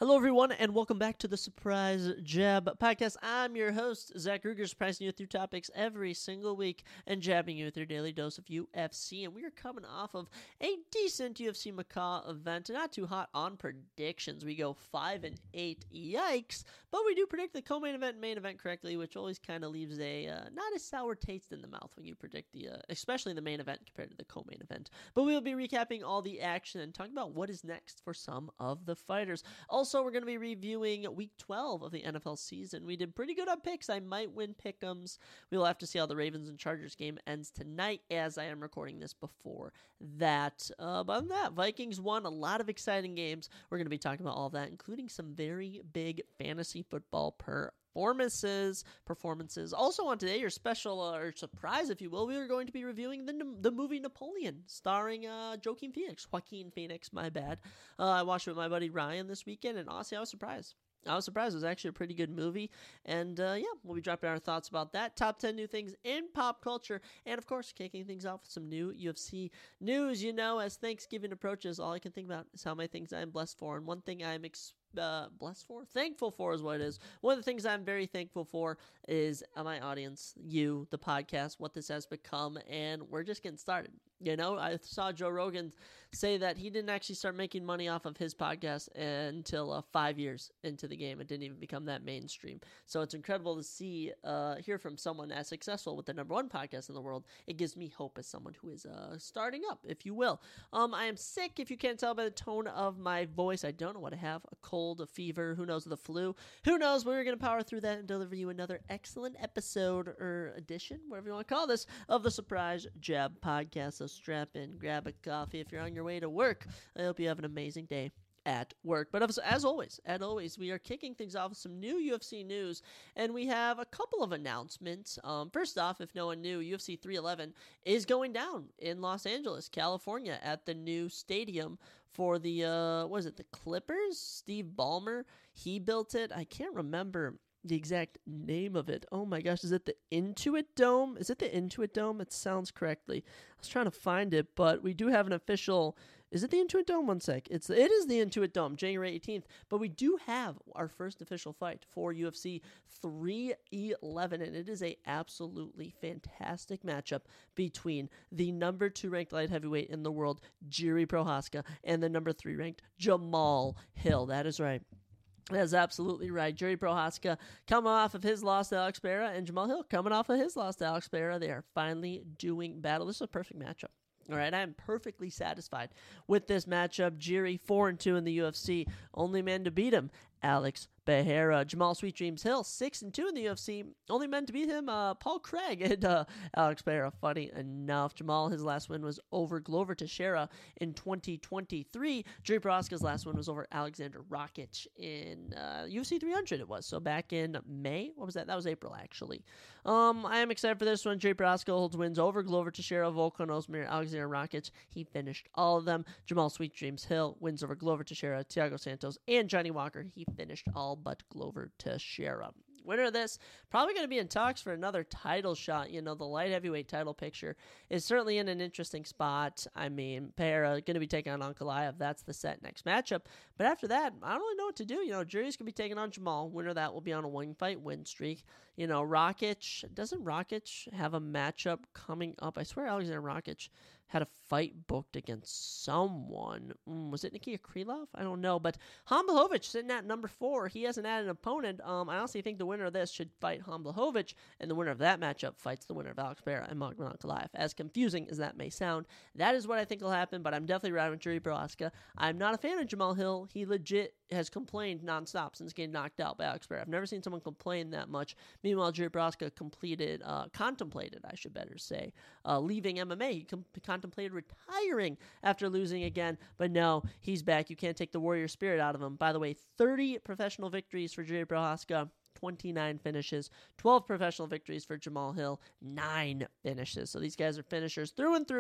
Hello, everyone, and welcome back to the Surprise Jab Podcast. I'm your host, Zach Ruger, surprising you through topics every single week and jabbing you with your daily dose of UFC. And we are coming off of a decent UFC Macaw event, not too hot on predictions. We go 5-8, yikes! But we do predict the co-main event and main event correctly, which always kind of leaves a not a sour taste in the mouth when you predict especially the main event compared to the co-main event. But we will be recapping all the action and talking about what is next for some of the fighters. Also, we're going to be reviewing Week 12 of the NFL season. We did pretty good on picks. I might win pick'ems. We will have to see how the Ravens and Chargers game ends tonight, as I am recording this before that. But other than that, Vikings won a lot of exciting games. We're going to be talking about all of that, including some very big fantasy football performances. Also on today, your special or surprise, if you will, we are going to be reviewing the movie Napoleon, starring Joaquin Phoenix, my bad. I watched it with my buddy Ryan this weekend, and honestly, I was surprised. It was actually a pretty good movie. And we'll be dropping our thoughts about that. Top 10 new things in pop culture. And of course, kicking things off with some new UFC news. You know, as Thanksgiving approaches, all I can think about is how many things I'm blessed for. And one thing I'm thankful for is what it is. One of the things I'm very thankful for is my audience, you, the podcast, what this has become, and we're just getting started. You know, I saw Joe Rogan say that he didn't actually start making money off of his podcast until 5 years into the game. It didn't even become that mainstream. So it's incredible to hear from someone as successful with the number one podcast in the world. It gives me hope as someone who is starting up, if you will. I am sick, if you can't tell by the tone of my voice. I don't know what I have, a cold, a fever, who knows, the flu. Who knows, we're going to power through that and deliver you another excellent episode or edition, whatever you want to call this, of the Surprise Jab Podcast. So strap in, grab a coffee if you're on your way to work. I hope you have an amazing day at work. But as always, we are kicking things off with some new UFC news, and we have a couple of announcements. First off, if no one knew, UFC 311 is going down in Los Angeles, California, at the new stadium for the, the Clippers? Steve Ballmer, he built it. I can't remember the exact name of it. Oh my gosh, is it the Intuit Dome? Is it the Intuit Dome? It sounds correctly. I was trying to find it, but we do have an official. Is it the Intuit Dome? One sec. It is the Intuit Dome, January 18th. But we do have our first official fight for UFC 311, and it is a absolutely fantastic matchup between the number 2 ranked light heavyweight in the world, Jiri Prochazka, and the number 3 ranked Jamal Hill. That is right. That's absolutely right. Jiri Prochazka coming off of his loss to Alex Pereira, and Jamal Hill coming off of his loss to Alex Pereira. They are finally doing battle. This is a perfect matchup. All right, I am perfectly satisfied with this matchup. Jiri 4-2 in the UFC. Only man to beat him, Alex Pereira. Jamal Sweet Dreams Hill 6-2 in the UFC. Only men to beat him, Paul Craig and Alex Pereira. Funny enough, Jamal, his last win was over Glover Teixeira in 2023. Jiri Prochazka's last win was over Alexander Rakic in UFC 300. It was so back in May. What was that? That was April actually. I am excited for this one. Jiri Prochazka holds wins over Glover Teixeira, Volkan Ozdemir, Alexander Rakic. He finished all of them. Jamal Sweet Dreams Hill wins over Glover Teixeira, Thiago Santos, and Johnny Walker. He finished all but Glover Teixeira. Winner of this, probably going to be in talks for another title shot. You know, the light heavyweight title picture is certainly in an interesting spot. I mean, Pereira going to be taking on Ankalaev. That's the set next matchup. But after that, I don't really know what to do. You know, Jiri's going to be taking on Jamal. Winner of that will be on a one-fight win streak. You know, doesn't Rakic have a matchup coming up? I swear Alexander Rakic had a fight booked against someone. Was it Nikita Krylov? I don't know. But Blachowicz sitting at number 4. He hasn't had an opponent. I honestly think the winner of this should fight Blachowicz, and the winner of that matchup fights the winner of Alex Pereira and Magomed Ankalaev. As confusing as that may sound, that is what I think will happen, but I'm definitely riding with Jiri Prochazka. I'm not a fan of Jamal Hill. He legit has complained nonstop since getting knocked out by Alex Pereira. I've never seen someone complain that much. Meanwhile, Jiri Prochazka contemplated, I should better say, leaving MMA. He contemplated retiring after losing again, but no, he's back. You can't take the warrior spirit out of him. By the way, 30 professional victories for Jiri Prochazka, 29 finishes, 12 professional victories for Jamal Hill, 9 finishes. So these guys are finishers through and through.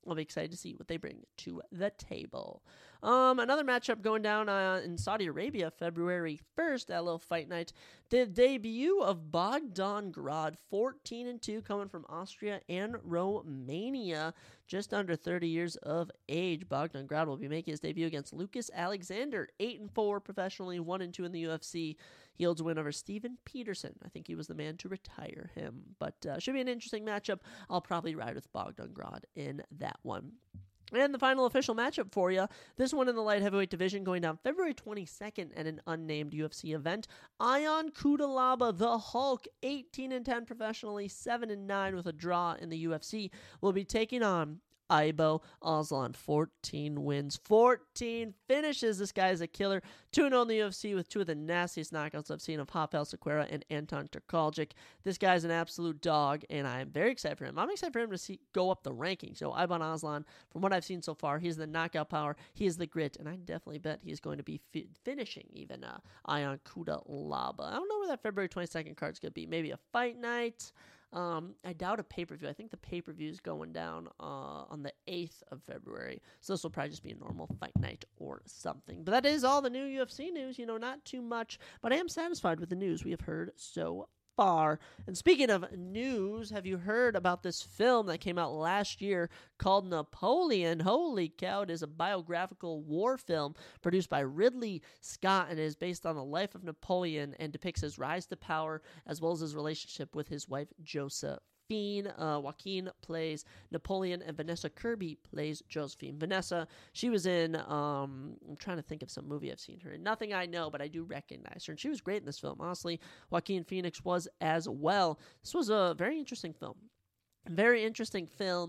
I'll be excited to see what they bring to the table. Another matchup going down in Saudi Arabia, February 1st, at a little fight night. The debut of Bogdan Grad, 14-2, coming from Austria and Romania, just under 30 years of age. Bogdan Grad will be making his debut against Lucas Alexander, 8-4 professionally, 1-2 in the UFC. He holds a win over Steven Peterson. I think he was the man to retire him. But should be an interesting matchup. I'll probably ride with Bogdan Grad in that one. And the final official matchup for you, this one in the light heavyweight division going down February 22nd at an unnamed UFC event. Ion Cutelaba, the Hulk, 18-10 professionally, 7-9 with a draw in the UFC, will be taking on Aibo Aslan. 14 wins, 14 finishes. This guy is a killer. 2-0 in the UFC with two of the nastiest knockouts I've seen of Rafael Sequeira and Anton Turkaljic. This guy's an absolute dog, and I'm very excited for him. I'm excited for him to go up the rankings. So Aibo Aslan, from what I've seen so far, he's the knockout power, he is the grit, and I definitely bet he's going to be finishing even Ion Cutelaba. I don't know where that February 22nd card's going to be. Maybe a fight night. I doubt a pay-per-view. I think the pay-per-view is going down on the 8th of February. So this will probably just be a normal fight night or something. But that is all the new UFC news. Not too much. But I am satisfied with the news we have heard so far. And speaking of news, have you heard about this film that came out last year called Napoleon? Holy cow, it is a biographical war film produced by Ridley Scott and is based on the life of Napoleon and depicts his rise to power as well as his relationship with his wife Josephine. Joaquin plays Napoleon, and Vanessa Kirby plays Josephine. Vanessa, she was in, I'm trying to think of some movie I've seen her in. Nothing I know, but I do recognize her, and she was great in this film. Honestly, Joaquin Phoenix was as well. This was a very interesting film. Very interesting film.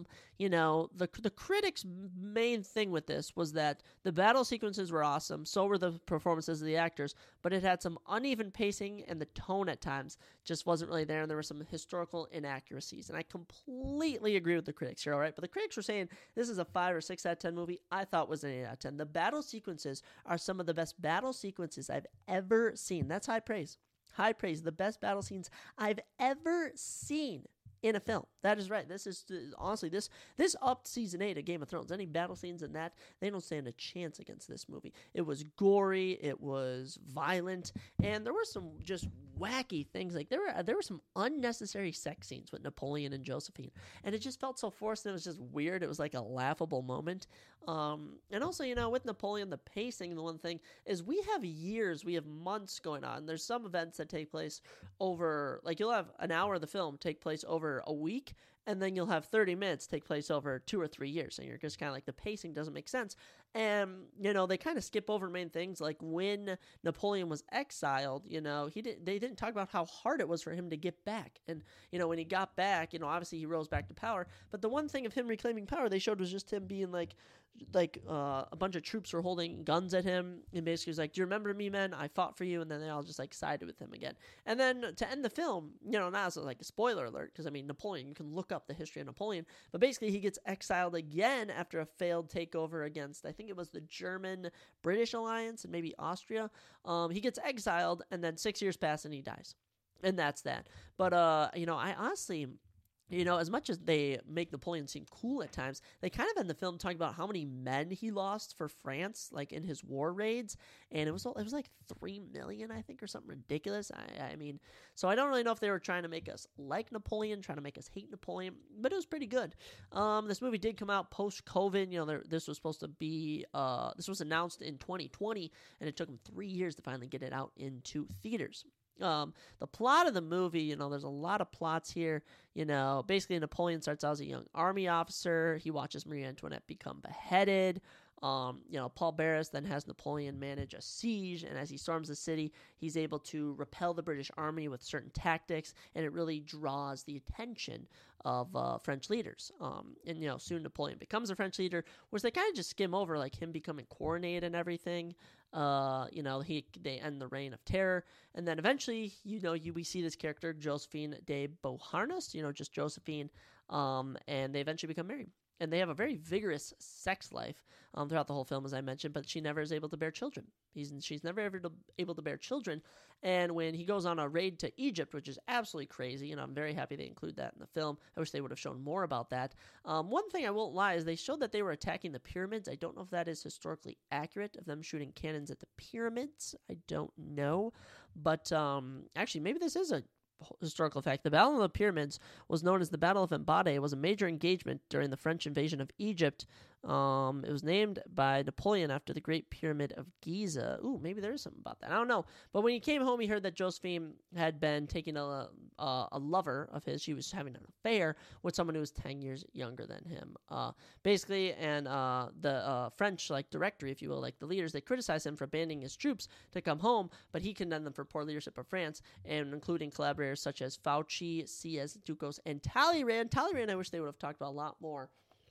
The critics' main thing with this was that the battle sequences were awesome, so were the performances of the actors, but it had some uneven pacing, and the tone at times just wasn't really there, and there were some historical inaccuracies. And I completely agree with the critics here, all right? But the critics were saying this is a 5 or 6 out of 10 movie. I thought it was an 8 out of 10. The battle sequences are some of the best battle sequences I've ever seen. That's high praise. High praise. The best battle scenes I've ever seen in a film. That is right. This is honestly this upped season 8 of Game of Thrones. Any battle scenes in that, they don't stand a chance against this movie. It was gory, it was violent, and there were some just wacky things. Like there were some unnecessary sex scenes with Napoleon and Josephine, and it just felt so forced, and it was just weird. It was like a laughable moment. And also, with Napoleon, the pacing, the one thing is we have months going on. There's some events that take place over, like you'll have an hour of the film take place over a week, and then you'll have 30 minutes take place over 2 or 3 years. And you're just kind of like, the pacing doesn't make sense. And, they kind of skip over main things. Like when Napoleon was exiled, they didn't talk about how hard it was for him to get back. And, when he got back, obviously he rose back to power. But the one thing of him reclaiming power they showed was just him being like a bunch of troops were holding guns at him, and basically was like, do you remember me, men? I fought for you. And then they all just like sided with him again. And then to end the film, not as like a spoiler alert, because Napoleon, you can look up the history of Napoleon, but basically he gets exiled again after a failed takeover against, I think it was the German-British alliance and maybe Austria. He gets exiled, and then 6 years pass and he dies. And that's that. But, I honestly, as much as they make Napoleon seem cool at times, they kind of end the film talking about how many men he lost for France, like in his war raids, and it was like 3 million, I think, or something ridiculous. So I don't really know if they were trying to make us like Napoleon, trying to make us hate Napoleon, but it was pretty good. This movie did come out post-COVID. This was supposed to be, this was announced in 2020, and it took them 3 years to finally get it out into theaters. The plot of the movie, there's a lot of plots here. Basically Napoleon starts out as a young army officer. He watches Marie Antoinette become beheaded. Paul Barras then has Napoleon manage a siege, and as he storms the city, he's able to repel the British army with certain tactics, and it really draws the attention of French leaders. And soon Napoleon becomes a French leader, which they kind of just skim over, like him becoming coronated and everything. They end the reign of terror, and then eventually, we see this character Josephine de Beauharnais, just Josephine, and they eventually become married. and they have a very vigorous sex life throughout the whole film, as I mentioned, but she never is able to bear children. She's never able to bear children, and when he goes on a raid to Egypt, which is absolutely crazy, and I'm very happy they include that in the film. I wish they would have shown more about that. One thing I won't lie is they showed that they were attacking the pyramids. I don't know if that is historically accurate, of them shooting cannons at the pyramids. I don't know, but actually, maybe this is a historical fact. The Battle of the Pyramids was known as the Battle of Embade. It was a major engagement during the French invasion of Egypt. It was named by Napoleon after the Great Pyramid of Giza. Ooh, maybe there is something about that. I don't know. But when he came home, he heard that Josephine had been taking a lover of his. She was having an affair with someone who was 10 years younger than him. Basically, and the French, directory, if you will, the leaders, they criticized him for abandoning his troops to come home, but he condemned them for poor leadership of France, and including collaborators such as Fauci, C.S. Ducos, and Talleyrand. Talleyrand, I wish they would have talked about a lot more.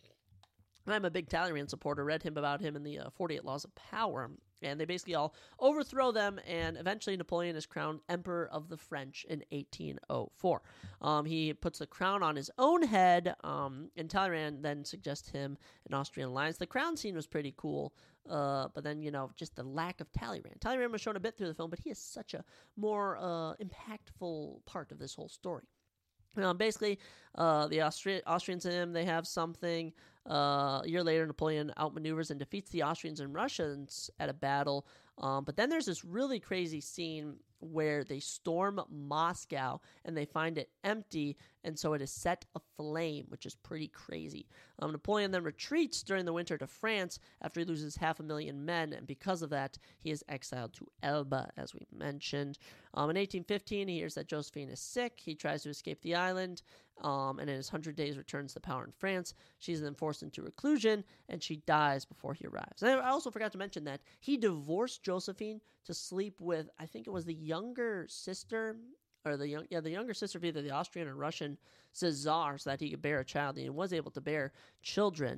I'm a big Talleyrand supporter, read about him in the 48 Laws of Power, and they basically all overthrow them, and eventually Napoleon is crowned Emperor of the French in 1804. He puts the crown on his own head, and Talleyrand then suggests him an Austrian alliance. The crown scene was pretty cool, but then, just the lack of Talleyrand. Talleyrand was shown a bit through the film, but he is such a more impactful part of this whole story. Basically, the Austrians and him, they have something. A year later, Napoleon outmaneuvers and defeats the Austrians and Russians at a battle. But then there's this really crazy scene where they storm Moscow and they find it empty, and so it is set aflame, which is pretty crazy. Napoleon then retreats during the winter to France after he loses 500,000 men, and because of that, he is exiled to Elba, as we mentioned. In 1815, he hears that Josephine is sick. He tries to escape the island, and in his 100 days returns to power in France. She's then forced into reclusion, and she dies before he arrives. And I also forgot to mention that he divorced Josephine to sleep with, I think it was the younger sister, or the younger sister of either the Austrian or Russian Czar, so that he could bear a child, and he was able to bear children.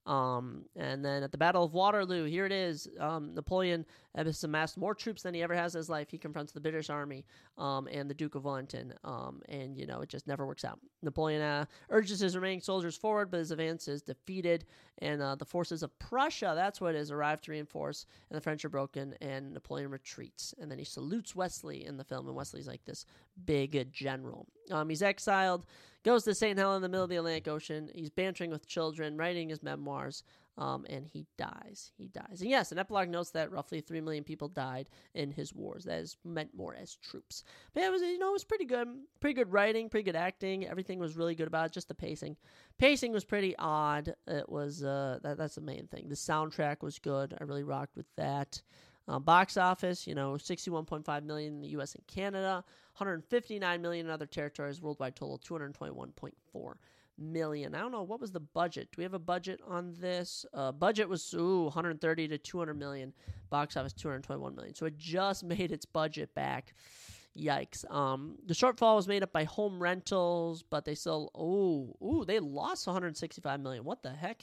And then at the Battle of Waterloo, here it is. Napoleon has amassed more troops than he ever has in his life. He confronts the British army and the Duke of Wellington, and it just never works out. Napoleon urges his remaining soldiers forward, but his advance is defeated, and the forces of Prussia, that's what it is, arrive to reinforce, and the French are broken, and Napoleon retreats. And then he salutes Wesley in the film, and Wesley's like this big general. He's exiled, goes to St. Helena in the middle of the Atlantic Ocean. He's bantering with children, writing his memoirs, and he dies. And yes, an epilogue notes that roughly 3 million people died in his wars. That is meant more as troops. But yeah, it was pretty good. Pretty good writing, pretty good acting. Everything was really good about it. Just the pacing. Pacing was pretty odd. It was, that's the main thing. The soundtrack was good. I really rocked with that. Box office, 61.5 million in the U.S. and Canada, 159 million in other territories, worldwide total 221.4 million. I don't know, what was the budget? Do we have a budget on this? Budget was 130 to 200 million. Box office 221 million. So it just made its budget back. Yikes. The shortfall was made up by home rentals, but they still, they lost 165 million. What the heck?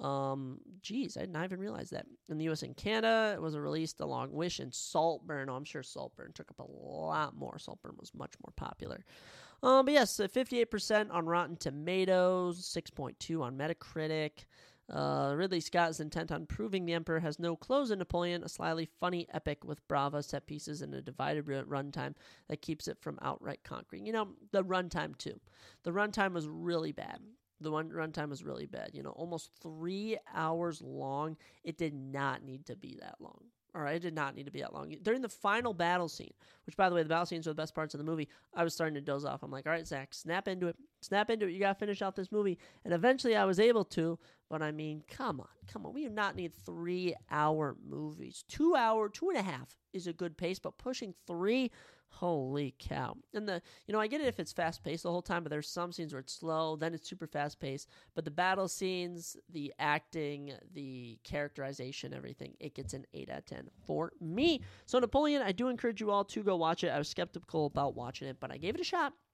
Geez, I did not even realize that. In the U.S. and Canada, it was released along Wish and Saltburn. I'm sure Saltburn took up a lot more. Saltburn was much more popular. But yes, 58% on Rotten Tomatoes, 6.2 on Metacritic. Ridley Scott is intent on proving the Emperor has no clothes in Napoleon, a slyly funny epic with brava set pieces and a divided runtime that keeps it from outright conquering. The runtime too. The runtime was really bad. Runtime was really bad. Almost 3 hours long. It did not need to be that long. All right, it did not need to be that long. During the final battle scene, which, by the way, the battle scenes are the best parts of the movie, I was starting to doze off. I'm like, all right, Zach, snap into it. You got to finish out this movie. And eventually I was able to, but I mean, come on. We do not need 3 hour movies. 2 hour, 2.5 is a good pace, but pushing 3, holy cow. And I get it if it's fast paced the whole time, but there's some scenes where it's slow, then it's super fast paced. But the battle scenes, the acting, the characterization, everything, it gets an 8 out of 10 for me. So Napoleon, I do encourage you all to go watch it. I was skeptical about watching it, but I gave it a shot.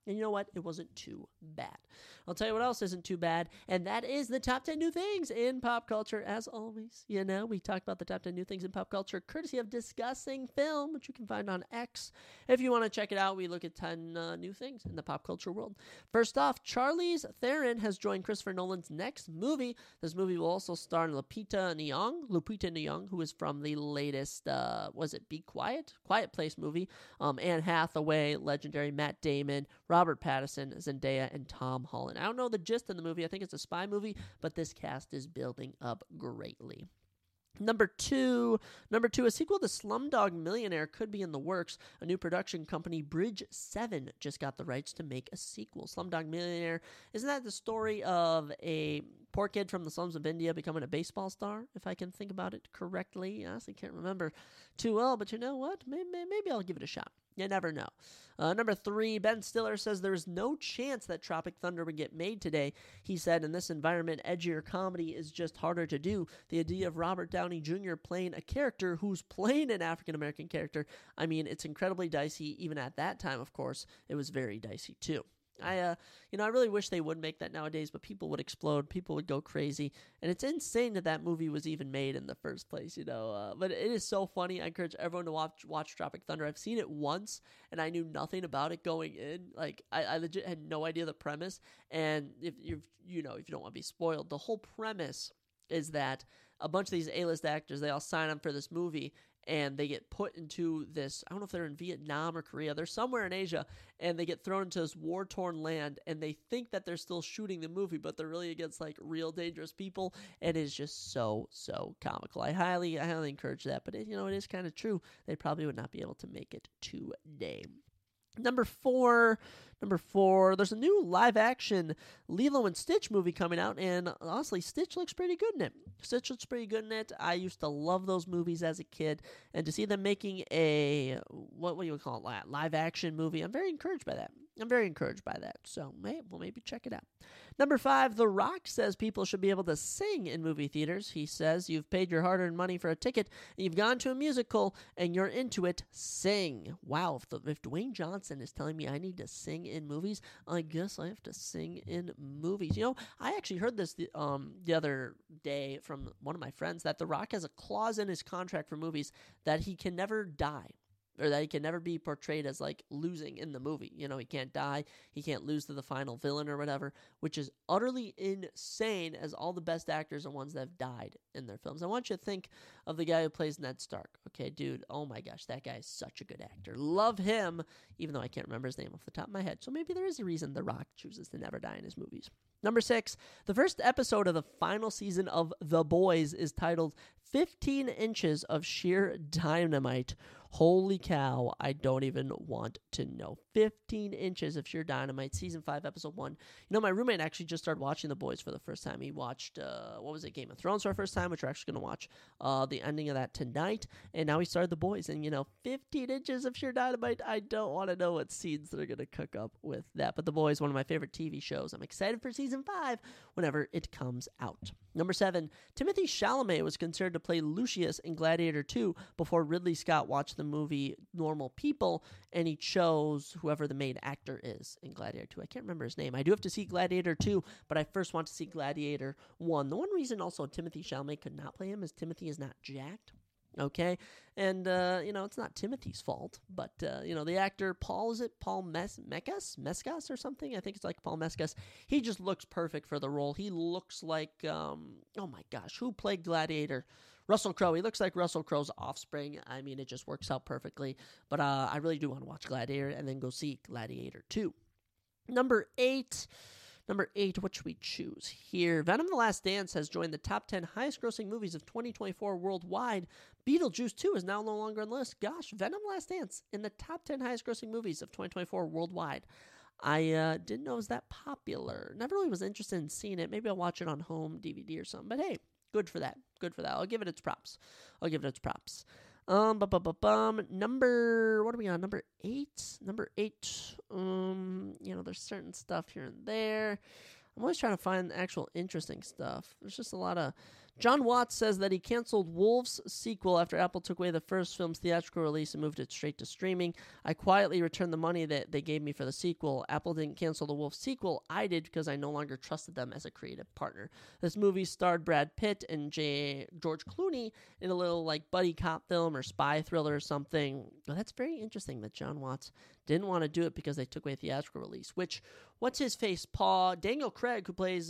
And you know what? It wasn't too bad. I'll tell you what else isn't too bad, and that is the top 10 new things in pop culture. As always, we talk about the top 10 new things in pop culture, courtesy of Discussing Film, which you can find on X. If you want to check it out, we look at 10 new things in the pop culture world. First off, Charlize Theron has joined Christopher Nolan's next movie. This movie will also star Lupita Nyong'o, who is from the latest, Be Quiet? Quiet Place movie. Anne Hathaway, legendary Matt Damon, Robert Pattinson, Zendaya, and Tom Holland. I don't know the gist of the movie. I think it's a spy movie, but this cast is building up greatly. Number two, a sequel to Slumdog Millionaire could be in the works. A new production company, Bridge 7, just got the rights to make a sequel. Slumdog Millionaire, isn't that the story of a poor kid from the slums of India becoming a baseball star, if I can think about it correctly? I honestly can't remember too well, but you know what? Maybe I'll give it a shot. You never know. Number 3, Ben Stiller says there is no chance that Tropic Thunder would get made today. He said, in this environment, edgier comedy is just harder to do. The idea of Robert Downey Jr. playing a character who's playing an African-American character, it's incredibly dicey. Even at that time, of course, it was very dicey too. I really wish they would make that nowadays, but people would explode, people would go crazy, and it's insane that movie was even made in the first place, but it is so funny. I encourage everyone to watch Tropic Thunder. I've seen it once, and I knew nothing about it going in. I legit had no idea the premise, and if you don't want to be spoiled, the whole premise is that a bunch of these A-list actors, they all sign up for this movie, and they get put into this, I don't know if they're in Vietnam or Korea, they're somewhere in Asia, and they get thrown into this war-torn land, and they think that they're still shooting the movie, but they're really against, real dangerous people, and it's just so comical. I highly encourage that, but it is kind of true. They probably would not be able to make it today. Number four, there's a new live-action Lilo and Stitch movie coming out, and honestly, Stitch looks pretty good in it. I used to love those movies as a kid, and to see them making a, what do you call it, live-action movie, I'm very encouraged by that. So maybe check it out. Number 5, The Rock says people should be able to sing in movie theaters. He says, you've paid your hard-earned money for a ticket, and you've gone to a musical, and you're into it, sing. Wow, if Dwayne Johnson is telling me I need to sing in movies, I guess I have to sing in movies. I actually heard this the other day from one of my friends, that The Rock has a clause in his contract for movies that he can never die, or that he can never be portrayed as losing in the movie. He can't die, he can't lose to the final villain or whatever, which is utterly insane, as all the best actors are ones that have died in their films. I want you to think of the guy who plays Ned Stark. Okay, dude, oh my gosh, that guy is such a good actor. Love him, even though I can't remember his name off the top of my head. So maybe there is a reason The Rock chooses to never die in his movies. Number 6, the first episode of the final season of The Boys is titled 15 Inches of Sheer Dynamite. Holy cow, I don't even want to know. 15 Inches of Sheer Dynamite, Season 5, Episode 1. My roommate actually just started watching The Boys for the first time. He watched, Game of Thrones for the first time, which we're actually going to watch the ending of that tonight. And now he started The Boys. And, 15 Inches of Sheer Dynamite, I don't want to know what scenes they're going to cook up with that. But The Boys, one of my favorite TV shows. I'm excited for Season 5 whenever it comes out. Number 7, Timothée Chalamet was considered to play Lucius in Gladiator 2 before Ridley Scott watched the movie Normal People, and he chose whoever the main actor is in Gladiator 2. I can't remember his name. I do have to see Gladiator 2, but I first want to see Gladiator 1. The one reason also Timothée Chalamet could not play him is Timothy is not jacked. Okay, and, it's not Timothy's fault, but, the actor, Paul Mescal or something? I think it's Paul Mescal. He just looks perfect for the role. He looks like, oh my gosh, who played Gladiator? Russell Crowe. He looks like Russell Crowe's offspring. It just works out perfectly, but I really do want to watch Gladiator and then go see Gladiator 2. Number 8, what should we choose here? Venom: The Last Dance has joined the top 10 highest-grossing movies of 2024 worldwide. Beetlejuice 2 is now no longer on the list. Gosh, Venom: The Last Dance in the top 10 highest-grossing movies of 2024 worldwide. I didn't know it was that popular. Never really was interested in seeing it. Maybe I'll watch it on home DVD or something. But hey, good for that. I'll give it its props. Number, what are we on? Number 8. There's certain stuff here and there. I'm always trying to find actual interesting stuff. There's just a lot of John Watts says that he canceled Wolves sequel after Apple took away the first film's theatrical release and moved it straight to streaming. I quietly returned the money that they gave me for the sequel. Apple didn't cancel the Wolves sequel. I did because I no longer trusted them as a creative partner. This movie starred Brad Pitt and George Clooney in a little like buddy cop film or spy thriller or something. Well, that's very interesting that John Watts didn't want to do it because they took away a theatrical release, which, what's his face? Daniel Craig, who plays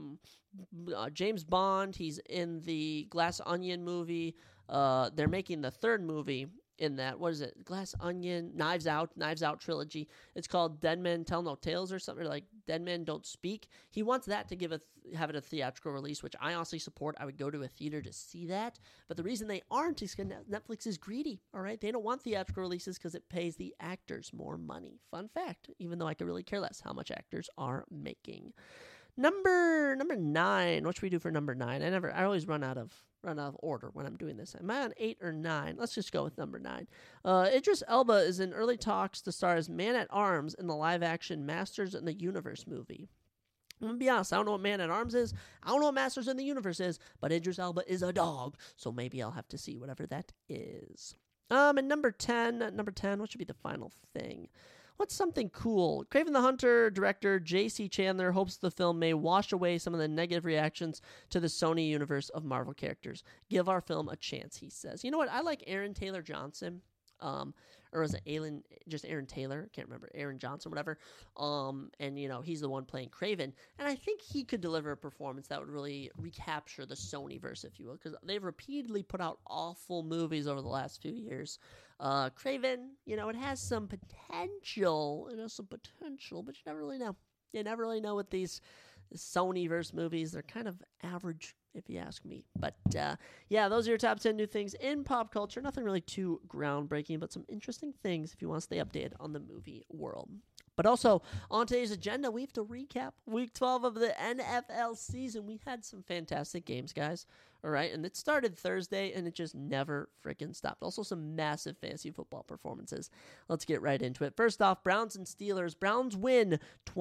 James Bond. He's in the Glass Onion movie. They're making the third movie in that. What is it? Glass Onion, Knives Out trilogy. It's called Dead Men Tell No Tales or something, or like Dead Men Don't Speak. He wants that to have it a theatrical release, which I honestly support. I would go to a theater to see that. But the reason they aren't is because Netflix is greedy, all right? They don't want theatrical releases because it pays the actors more money. Fun fact, even though I could really care less how much actors are making. Number 9. What should we do for number 9? I always run out of order when I'm doing this. Am I on 8 or 9? Let's just go with number 9. Idris Elba is in early talks to star as Man-at-Arms in the live-action Masters in the Universe movie. I'm going to be honest, I don't know what Man-at-Arms is. I don't know what Masters in the Universe is, but Idris Elba is a dog, so maybe I'll have to see whatever that is. And number 10, what should be the final thing? What's something cool? Kraven the Hunter director J.C. Chandler hopes the film may wash away some of the negative reactions to the Sony universe of Marvel characters. Give our film a chance, he says. You know what? I like Aaron Taylor Johnson. Or was it Aaron Taylor? Can't remember. Aaron Johnson, whatever. And, he's the one playing Kraven. And I think he could deliver a performance that would really recapture the Sonyverse, if you will. Because they've repeatedly put out awful movies over the last few years. Kraven, it has some potential. But you never really know. You never really know with these Sonyverse movies. They're kind of average, if you ask me. But, those are your top 10 new things in pop culture. Nothing really too groundbreaking, but some interesting things if you want to stay updated on the movie world. But also, on today's agenda, we have to recap Week 12 of the NFL season. We had some fantastic games, guys. All right, and it started Thursday, and it just never freaking stopped. Also, some massive fantasy football performances. Let's get right into it. First off, Browns and Steelers. Browns win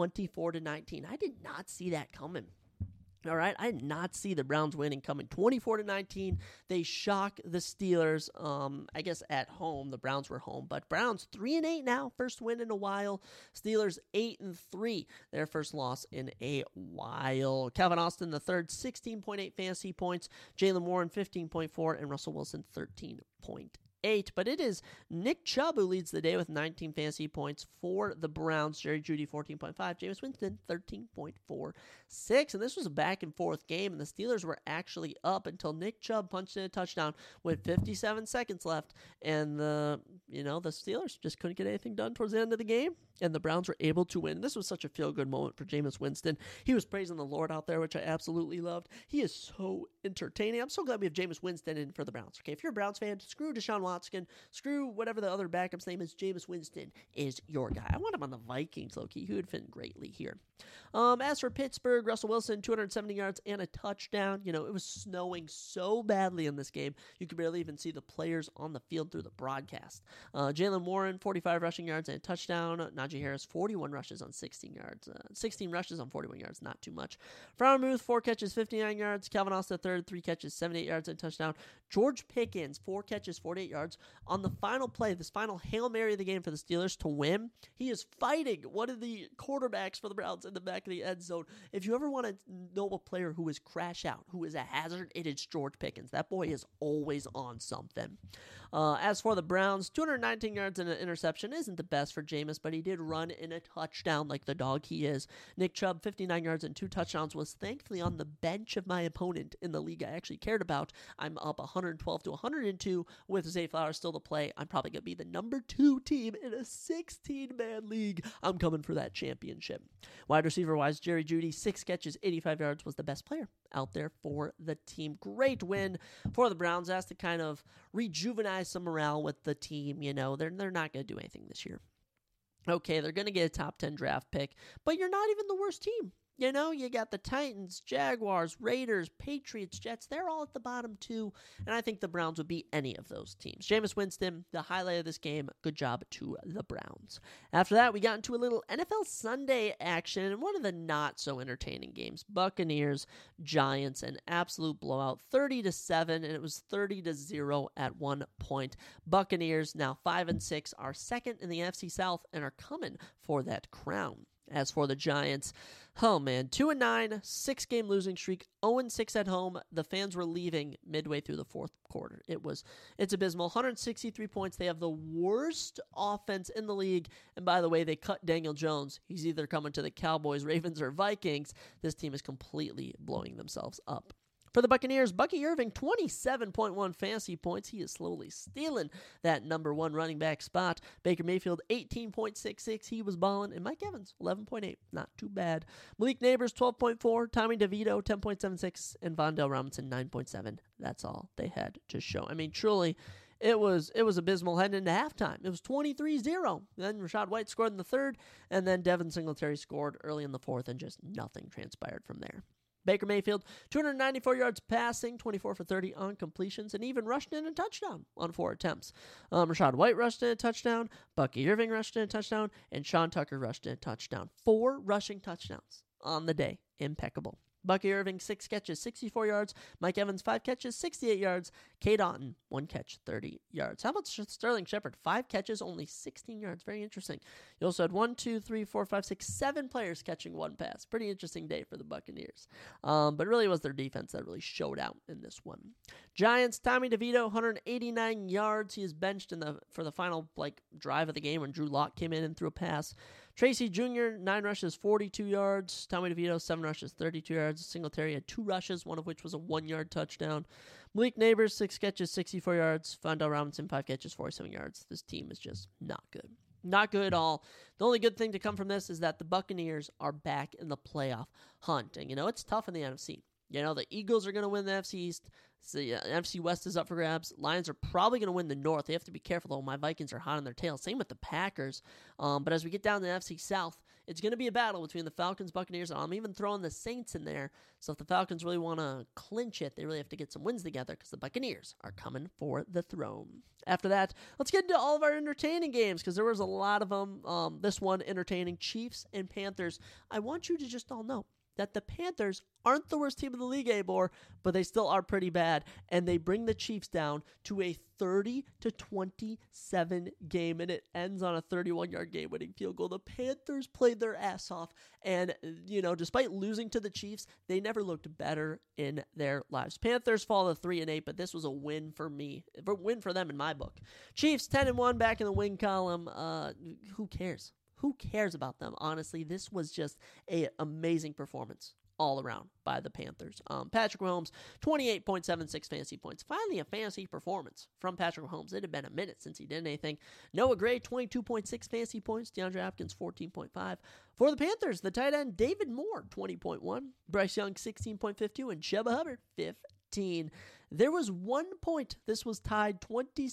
24-19. I did not see that coming. All right, I did not see the Browns winning coming 24-19. They shock the Steelers. I guess at home, the Browns were home, but Browns 3-8 now, first win in a while. Steelers 8-3, their first loss in a while. Calvin Austin the third, 16.8 fantasy points. Jaylen Warren 15.4, and Russell Wilson 13.8. But it is Nick Chubb who leads the day with 19 fantasy points for the Browns. Jerry Jeudy 14.5, Jameis Winston 13.46, and this was a back and forth game, and the Steelers were actually up until Nick Chubb punched in a touchdown with 57 seconds left, and the Steelers just couldn't get anything done towards the end of the game, and the Browns were able to win. This was such a feel-good moment for Jameis Winston. He was praising the Lord out there, which I absolutely loved. He is so entertaining. I'm so glad we have Jameis Winston in for the Browns. Okay, if you're a Browns fan, screw Deshaun Watson, screw whatever the other backup's name is. Jameis Winston is your guy. I want him on the Vikings, low-key. He would fit greatly here. As for Pittsburgh, Russell Wilson, 270 yards and a touchdown. It was snowing so badly in this game, you could barely even see the players on the field through the broadcast. Jaylen Warren, 45 rushing yards and a touchdown. Najee Harris, 41 rushes on 16 yards. 16 rushes on 41 yards, not too much. Freiermuth, 4 catches, 59 yards. Calvin Austin, third, 3 catches, 78 yards and a touchdown. George Pickens, 4 catches, 48 yards. On the final play, this final Hail Mary of the game for the Steelers to win, he is fighting one of the quarterbacks for the Browns in the back of the end zone. If you ever want to know a player who is crash out, who is a hazard, it is George Pickens. That boy is always on something. As for the Browns, 219 yards and an interception isn't the best for Jameis, but he did run in a touchdown like the dog he is. Nick Chubb, 59 yards and 2 touchdowns, was thankfully on the bench of my opponent in the league I actually cared about. I'm up 112-102 with Zay Flowers still to play. I'm probably going to be the number 2 team in a 16-man league. I'm coming for that championship. Wide receiver-wise, Jerry Jeudy, 6 catches, 85 yards, was the best player out there for the team. Great win for the Browns. Has to kind of rejuvenate some morale with the team. They're not going to do anything this year. Okay, they're going to get a top 10 draft pick, but you're not even the worst team. You know, you got the Titans, Jaguars, Raiders, Patriots, Jets. They're all at the bottom too, and I think the Browns would beat any of those teams. Jameis Winston, the highlight of this game. Good job to the Browns. After that, we got into a little NFL Sunday action and one of the not-so-entertaining games. Buccaneers, Giants, an absolute blowout, 30-7, and it was 30-0 at one point. Buccaneers, now 5-6, are second in the NFC South and are coming for that crown. As for the Giants, oh man, 2-9, 6-game losing streak, 0-6 at home. The fans were leaving midway through the fourth quarter. It's abysmal. 163 points. They have the worst offense in the league. And by the way, they cut Daniel Jones. He's either coming to the Cowboys, Ravens, or Vikings. This team is completely blowing themselves up. For the Buccaneers, Bucky Irving, 27.1 fantasy points. He is slowly stealing that number one running back spot. Baker Mayfield, 18.66. He was balling. And Mike Evans, 11.8. Not too bad. Malik Neighbors, 12.4. Tommy DeVito, 10.76. And Vondell Robinson, 9.7. That's all they had to show. I mean, truly, it was abysmal heading into halftime. It was 23-0. Then Rachaad White scored in the third. And then Devin Singletary scored early in the fourth. And just nothing transpired from there. Baker Mayfield, 294 yards passing, 24 for 30 on completions, and even rushed in a touchdown on 4 attempts. Rachaad White rushed in a touchdown, Bucky Irving rushed in a touchdown, and Sean Tucker rushed in a touchdown. 4 rushing touchdowns on the day. Impeccable. Bucky Irving, 6 catches, 64 yards. Mike Evans, 5 catches, 68 yards. Cade Otton, 1 catch, 30 yards. How about Sterling Shepard? 5 catches, only 16 yards. Very interesting. You also had 7 players catching 1 pass. Pretty interesting day for the Buccaneers. But really it was their defense that really showed out in this one. Giants, Tommy DeVito, 189 yards. He is benched for the final drive of the game when Drew Lock came in and threw a pass. Tracy Jr., 9 rushes, 42 yards. Tommy DeVito, 7 rushes, 32 yards. Singletary had 2 rushes, one of which was a 1-yard touchdown. Malik Neighbors, 6 catches, 64 yards. Vondell Robinson, 5 catches, 47 yards. This team is just not good. Not good at all. The only good thing to come from this is that the Buccaneers are back in the playoff hunt. And, it's tough in the NFC. The Eagles are going to win the NFC East. The NFC West is up for grabs. Lions are probably going to win the North. They have to be careful, though. My Vikings are hot on their tail. Same with the Packers. But as we get down to the NFC South, it's going to be a battle between the Falcons, Buccaneers, and I'm even throwing the Saints in there. So if the Falcons really want to clinch it, they really have to get some wins together because the Buccaneers are coming for the throne. After that, let's get into all of our entertaining games because there was a lot of them. This one, entertaining, Chiefs and Panthers. I want you to just all know that the Panthers aren't the worst team in the league anymore, but they still are pretty bad, and they bring the Chiefs down to a 30-27 game, and it ends on a 31-yard game-winning field goal. The Panthers played their ass off, and, despite losing to the Chiefs, they never looked better in their lives. Panthers fall to 3-8, but this was a win for me, a win for them in my book. Chiefs 10-1 back in the win column. Who cares? Who cares about them? Honestly, this was just an amazing performance all around by the Panthers. Patrick Mahomes, 28.76 fantasy points. Finally, a fantasy performance from Patrick Mahomes. It had been a minute since he did anything. Noah Gray, 22.6 fantasy points. DeAndre Hopkins, 14.5. For the Panthers, the tight end, David Moore, 20.1. Bryce Young, 16.52. And Chuba Hubbard, 15. There was 1 point. This was tied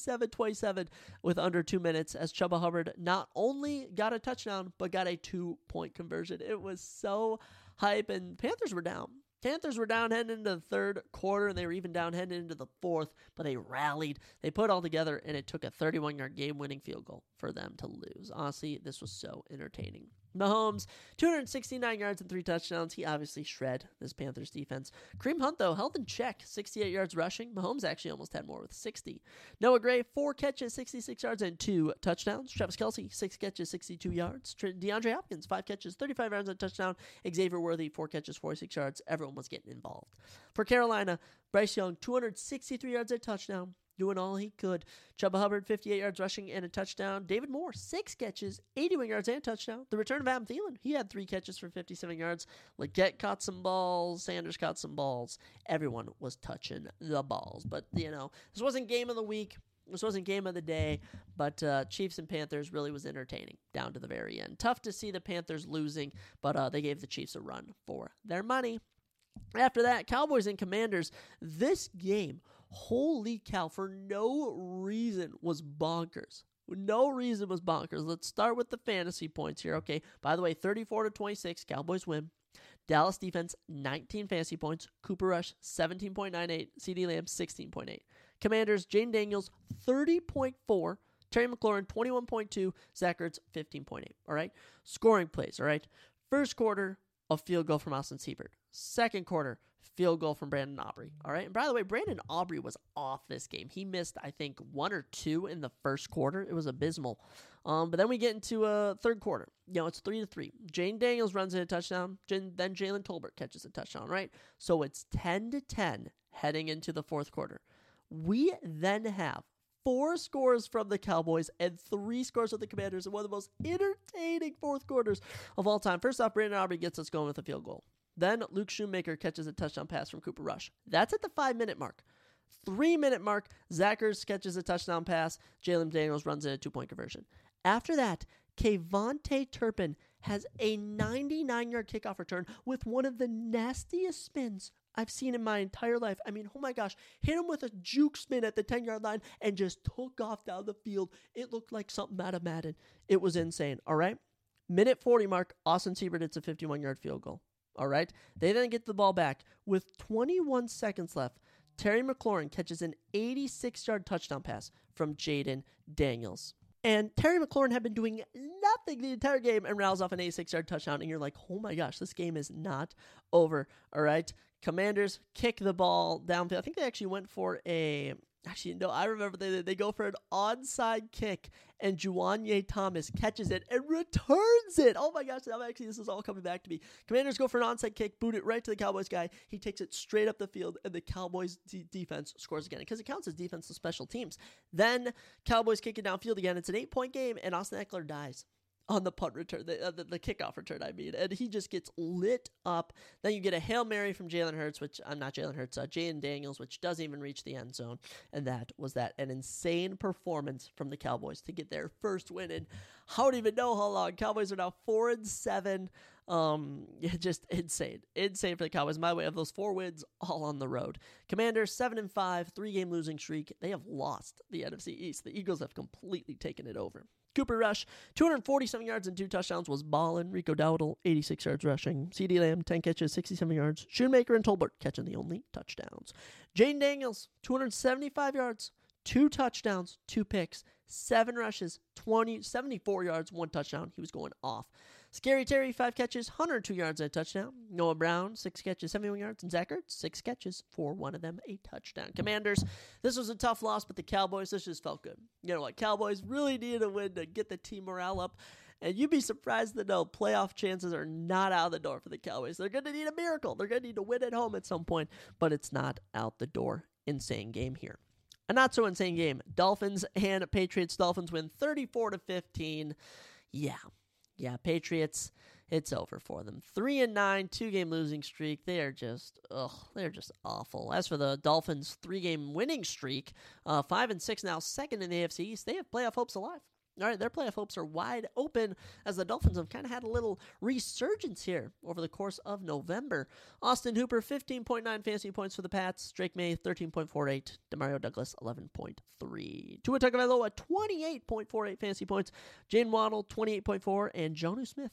27-27 with under 2 minutes as Chuba Hubbard not only got a touchdown, but got a 2-point conversion. It was so hype, and Panthers were down. Panthers were down heading into the third quarter, and they were even down heading into the fourth, but they rallied. They put it all together, and it took a 31-yard game-winning field goal for them to lose. Honestly, this was so entertaining. Mahomes, 269 yards and 3 touchdowns. He obviously shred this Panthers defense. Kareem Hunt, though, held in check, 68 yards rushing. Mahomes actually almost had more with 60. Noah Gray, 4 catches, 66 yards, and 2 touchdowns. Travis Kelce, 6 catches, 62 yards. DeAndre Hopkins, 5 catches, 35 yards, and a touchdown. Xavier Worthy, 4 catches, 46 yards. Everyone was getting involved. For Carolina, Bryce Young, 263 yards and a touchdown. Doing all he could. Chuba Hubbard, 58 yards rushing and a touchdown. David Moore, 6 catches, 81 yards and a touchdown. The return of Adam Thielen, he had 3 catches for 57 yards. Leggett caught some balls. Sanders caught some balls. Everyone was touching the balls. But, this wasn't game of the week. This wasn't game of the day. But Chiefs and Panthers really was entertaining down to the very end. Tough to see the Panthers losing, but they gave the Chiefs a run for their money. After that, Cowboys and Commanders. This game, holy cow, for no reason was bonkers. No reason was bonkers. Let's start with the fantasy points here. Okay, by the way, 34-26, Cowboys win. Dallas defense, 19 fantasy points. Cooper Rush, 17.98. CeeDee Lamb, 16.8. Commanders, Jayden Daniels, 30.4. Terry McLaurin, 21.2. Zach Ertz, 15.8. All right? Scoring plays, all right? First quarter, a field goal from Austin Seibert. Second quarter, field goal from Brandon Aubrey. All right? And by the way, Brandon Aubrey was off this game. He missed, I think, 1 or 2 in the first quarter. It was abysmal. But then we get into third quarter. It's 3-3. Jayden Daniels runs in a touchdown. Then Jalen Tolbert catches a touchdown, right? So it's 10-10 heading into the fourth quarter. We then have 4 scores from the Cowboys and 3 scores from the Commanders in one of the most entertaining fourth quarters of all time. First off, Brandon Aubrey gets us going with a field goal. Then Luke Shoemaker catches a touchdown pass from Cooper Rush. That's at the 5-minute mark. 3-minute mark, Zach Ertz catches a touchdown pass. Jalen Daniels runs in a 2-point conversion. After that, Kayvontae Turpin has a 99-yard kickoff return with one of the nastiest spins I've seen in my entire life. I mean, oh my gosh, hit him with a juke spin at the 10-yard line and just took off down the field. It looked like something out of Madden. It was insane, all right? Minute 40 mark, Austin Seibert hits a 51-yard field goal, all right? They then get the ball back. With 21 seconds left, Terry McLaurin catches an 86-yard touchdown pass from Jayden Daniels. And Terry McLaurin had been doing nothing the entire game and rattles off an 86-yard touchdown. And you're like, oh my gosh, this game is not over. All right. Commanders kick the ball downfield. I think they actually went for I remember they go for an onside kick, and Juwanye Thomas catches it and returns it. Oh my gosh, this is all coming back to me. Commanders go for an onside kick, boot it right to the Cowboys guy. He takes it straight up the field, and the Cowboys defense scores again because it counts as defensive special teams. Then Cowboys kick it downfield again. It's an 8-point game, and Austin Eckler dies on the punt return, the kickoff return, and he just gets lit up. Then you get a Hail Mary from Jalen Hurts, Jayden Daniels, which doesn't even reach the end zone, and that was an insane performance from the Cowboys to get their first win in I don't even know how long. Cowboys are now 4-7. Just insane for the Cowboys. My way of those 4 wins all on the road. Commanders 7-5, 3-game losing streak. They have lost the NFC East. The Eagles have completely taken it over. Cooper Rush, 247 yards and 2 touchdowns was ballin'. Rico Dowdle, 86 yards rushing. CeeDee Lamb, 10 catches, 67 yards. Shoemaker and Tolbert catching the only touchdowns. Jayden Daniels, 275 yards, 2 touchdowns, 2 picks, 7 rushes, 74 yards, 1 touchdown. He was going off. Scary Terry, 5 catches, 102 yards and a touchdown. Noah Brown, 6 catches, 71 yards. And Zach Ertz, 6 catches, 4, 1 of them a touchdown. Commanders, this was a tough loss, but the Cowboys, this just felt good. You know what? Cowboys really needed a win to get the team morale up. And you'd be surprised to know playoff chances are not out the door for the Cowboys. They're going to need a miracle. They're going to need to win at home at some point, but it's not out the door. Insane game here. A not so insane game. Dolphins and Patriots. Dolphins win 34-15. Yeah, Patriots, it's over for them. 3-9, 2-game losing streak. They're just awful. As for the Dolphins' 3-game winning streak, 5-6 now, second in the AFC East. They have playoff hopes alive. All right, their playoff hopes are wide open as the Dolphins have kind of had a little resurgence here over the course of November. Austin Hooper, 15.9 fantasy points for the Pats. Drake May, 13.48. Demario Douglas, 11.3. Tua Tagovailoa, 28.48 fantasy points. Jaylen Waddle, 28.4. And Jonnu Smith,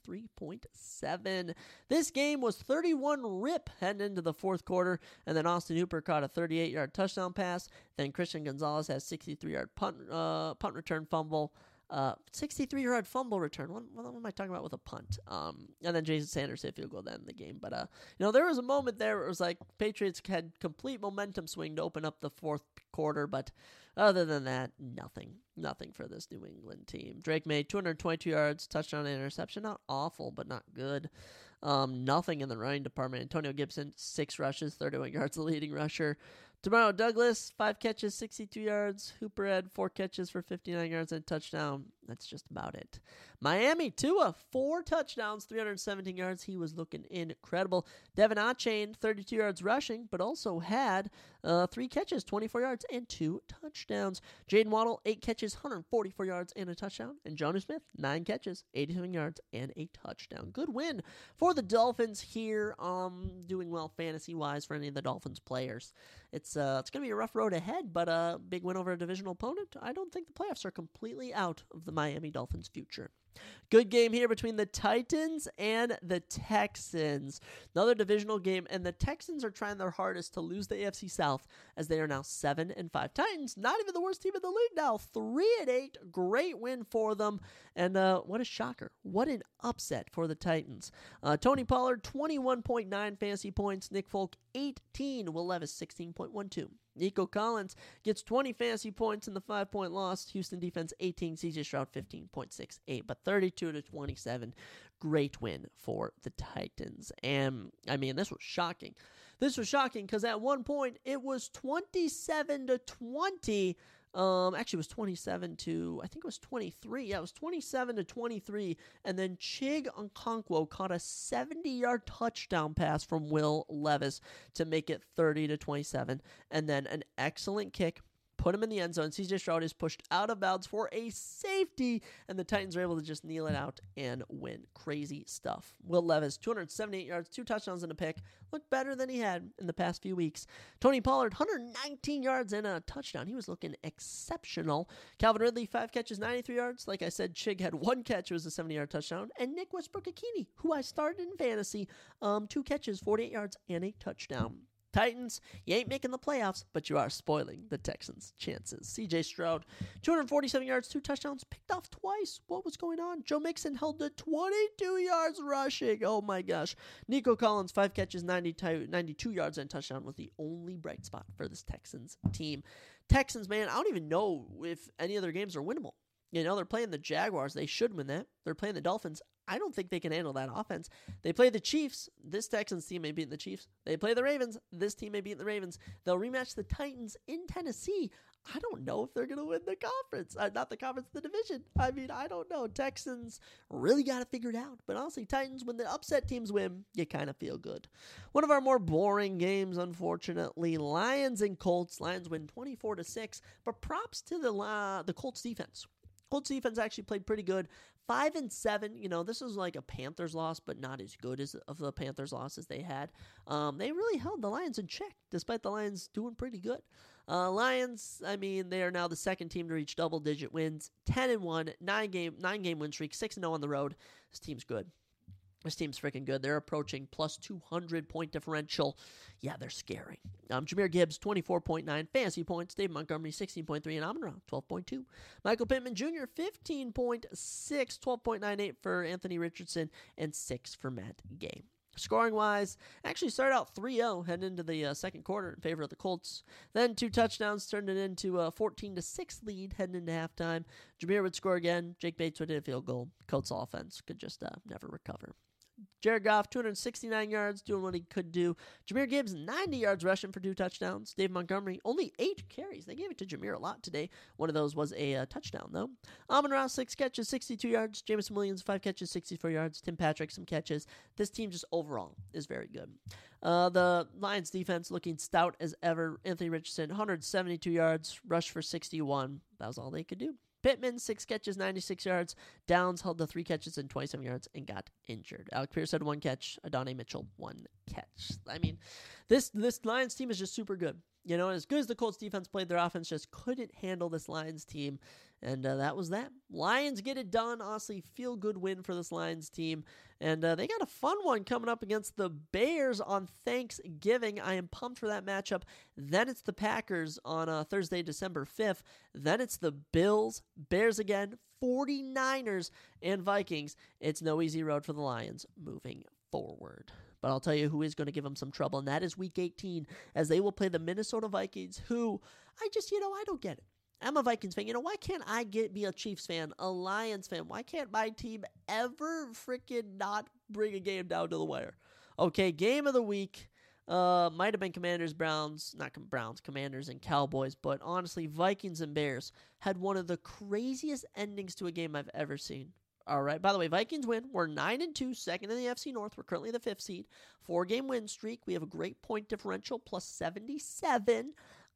23.7. This game was 31 rip heading into the fourth quarter, and then Austin Hooper caught a 38-yard touchdown pass. Then Christian Gonzalez has 63-yard punt return fumble. 63-yard fumble return. What am I talking about with a punt? And then Jason Sanders hit field goal to end the game. But, there was a moment there where it was like Patriots had complete momentum swing to open up the fourth quarter. But other than that, nothing for this New England team. Drake made 222 yards, touchdown and interception. Not awful, but not good. Nothing in the running department. Antonio Gibson, 6 rushes, 31 yards, the leading rusher. Demario Douglas, 5 catches, 62 yards. Hooper had 4 catches for 59 yards and a touchdown. That's just about it. Miami, Tua, 4 touchdowns, 317 yards. He was looking incredible. Devin Achane, 32 yards rushing, but also had 3 catches, 24 yards, and 2 touchdowns. Jayden Waddle, 8 catches, 144 yards, and a touchdown. And Jonnu Smith, 9 catches, 87 yards, and a touchdown. Good win for the Dolphins here. Doing well fantasy-wise for any of the Dolphins players. It's going to be a rough road ahead, but a big win over a divisional opponent. I don't think the playoffs are completely out of the Miami Dolphins' future. Good game here between the Titans and the Texans. Another divisional game, and the Texans are trying their hardest to lose the AFC South as they are now 7-5. Titans, not even the worst team in the league now, 3-8. Great win for them, and what a shocker. What an upset for the Titans. Tony Pollard, 21.9 fantasy points. Nick Folk, 18. Will Levis, 16.12. Nico Collins gets 20 fantasy points in the 5-point loss. Houston defense 18, CJ Stroud 15.68, but 32-27. Great win for the Titans. And I mean, this was shocking. This was shocking because at one point it was 27-20. Actually, it was 27 to, I think it was 23. Yeah, it was 27-23. And then Chig Okonkwo caught a 70-yard touchdown pass from Will Levis to make it 30-27. And then an excellent kick put him in the end zone. CJ Stroud is pushed out of bounds for a safety, and the Titans are able to just kneel it out and win. Crazy stuff. Will Levis, 278 yards, 2 touchdowns and a pick. Looked better than he had in the past few weeks. Tony Pollard, 119 yards and a touchdown. He was looking exceptional. Calvin Ridley, 5 catches, 93 yards. Like I said, Chig had 1 catch. It was a 70-yard touchdown. And Nick Westbrook-Akini, who I started in fantasy, 2 catches, 48 yards, and a touchdown. Titans, you ain't making the playoffs, but you are spoiling the Texans' chances. CJ Stroud, 247 yards, 2 touchdowns, picked off twice. What was going on? Joe Mixon held to 22 yards rushing. Oh my gosh. Nico Collins, 5 catches, 92 yards and a touchdown was the only bright spot for this Texans team. Texans, man, I don't even know if any other games are winnable. You know, they're playing the Jaguars. They should win that. They're playing the Dolphins. I don't think they can handle that offense. They play the Chiefs. This Texans team may beat the Chiefs. They play the Ravens. This team may beat the Ravens. They'll rematch the Titans in Tennessee. I don't know if they're going to win the conference. Not the conference, the division. I mean, I don't know. Texans really got to figure it out. But honestly, Titans, when the upset teams win, you kind of feel good. One of our more boring games, unfortunately, Lions and Colts. Lions win 24-6. But props to the Colts defense. Colts defense actually played pretty good. 5-7. You know, this was like a Panthers loss, but not as good as of the Panthers losses they had. They really held the Lions in check, despite the Lions doing pretty good. Lions, I mean, they are now the second team to reach double-digit wins. 10-1, 9-game win streak, 6-0 on the road. This team's good. This team's freaking good. They're approaching plus 200 point differential. Yeah, they're scary. Jahmyr Gibbs, 24.9 fantasy points. Dave Montgomery, 16.3. And Amon-Ra, 12.2. Michael Pittman Jr., 15.6. 12.98 for Anthony Richardson. And 6 for Matt Gay. Scoring-wise, actually started out 3-0 heading into the second quarter in favor of the Colts. Then 2 touchdowns turned it into a 14-6 lead heading into halftime. Jahmyr would score again. Jake Bates would hit a field goal. Colts offense could just never recover. Jared Goff, 269 yards, doing what he could do. Jahmyr Gibbs, 90 yards rushing for 2 touchdowns. Dave Montgomery, only 8 carries. They gave it to Jahmyr a lot today. One of those was a touchdown, though. Amon-Ra, 6 catches, 62 yards. Jameson Williams, 5 catches, 64 yards. Tim Patrick, some catches. This team just overall is very good. The Lions defense looking stout as ever. Anthony Richardson, 172 yards, rushed for 61. That was all they could do. Pittman, 6 catches, 96 yards. Downs held the 3 catches and 27 yards and got injured. Alec Pierce had 1 catch. Adonai Mitchell, 1 catch. I mean, this Lions team is just super good. You know, as good as the Colts defense played, their offense just couldn't handle this Lions team. And that was that. Lions get it done. Honestly, feel good win for this Lions team. And they got a fun one coming up against the Bears on Thanksgiving. I am pumped for that matchup. Then it's the Packers on Thursday, December 5th. Then it's the Bills, Bears again, 49ers, and Vikings. It's no easy road for the Lions moving forward. But I'll tell you who is going to give them some trouble, and that is Week 18, as they will play the Minnesota Vikings, who I don't get it. I'm a Vikings fan. You know, why can't I be a Chiefs fan, a Lions fan? Why can't my team ever freaking not bring a game down to the wire? Okay, game of the week might have been Commanders, Commanders, and Cowboys. But honestly, Vikings and Bears had one of the craziest endings to a game I've ever seen. All right. By the way, Vikings win. We're 9-2, second in the NFC North. We're currently the 5th seed. 4-game win streak. We have a great point differential, plus 77.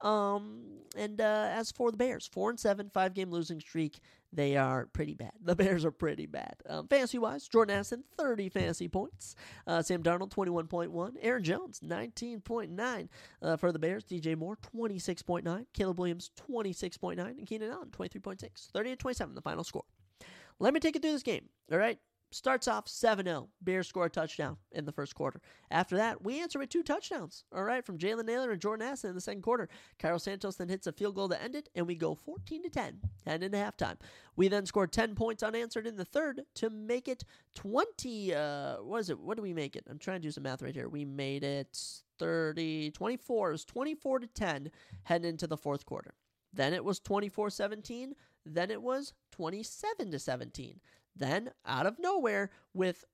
And as for the Bears, 4-7, 5-game losing streak. They are pretty bad. The Bears are pretty bad. Fantasy-wise, Jordan Addison, 30 fantasy points. Sam Darnold, 21.1. Aaron Jones, 19.9 for the Bears. DJ Moore, 26.9. Caleb Williams, 26.9. And Keenan Allen, 23.6. 30-27, the final score. Let me take you through this game, all right? Starts off 7-0. Bears score a touchdown in the first quarter. After that, we answer with 2 touchdowns, all right, from Jalen Nailor and Jordan Addison in the second quarter. Cairo Santos then hits a field goal to end it, and we go 14-10, heading into halftime. We then scored 10 points unanswered in the third to make it 20. What is it? What do we make it? I'm trying to do some math right here. We made it 24. It was 24-10 heading into the fourth quarter. Then it was 24-17. Then it was 27-17. Then, out of nowhere, with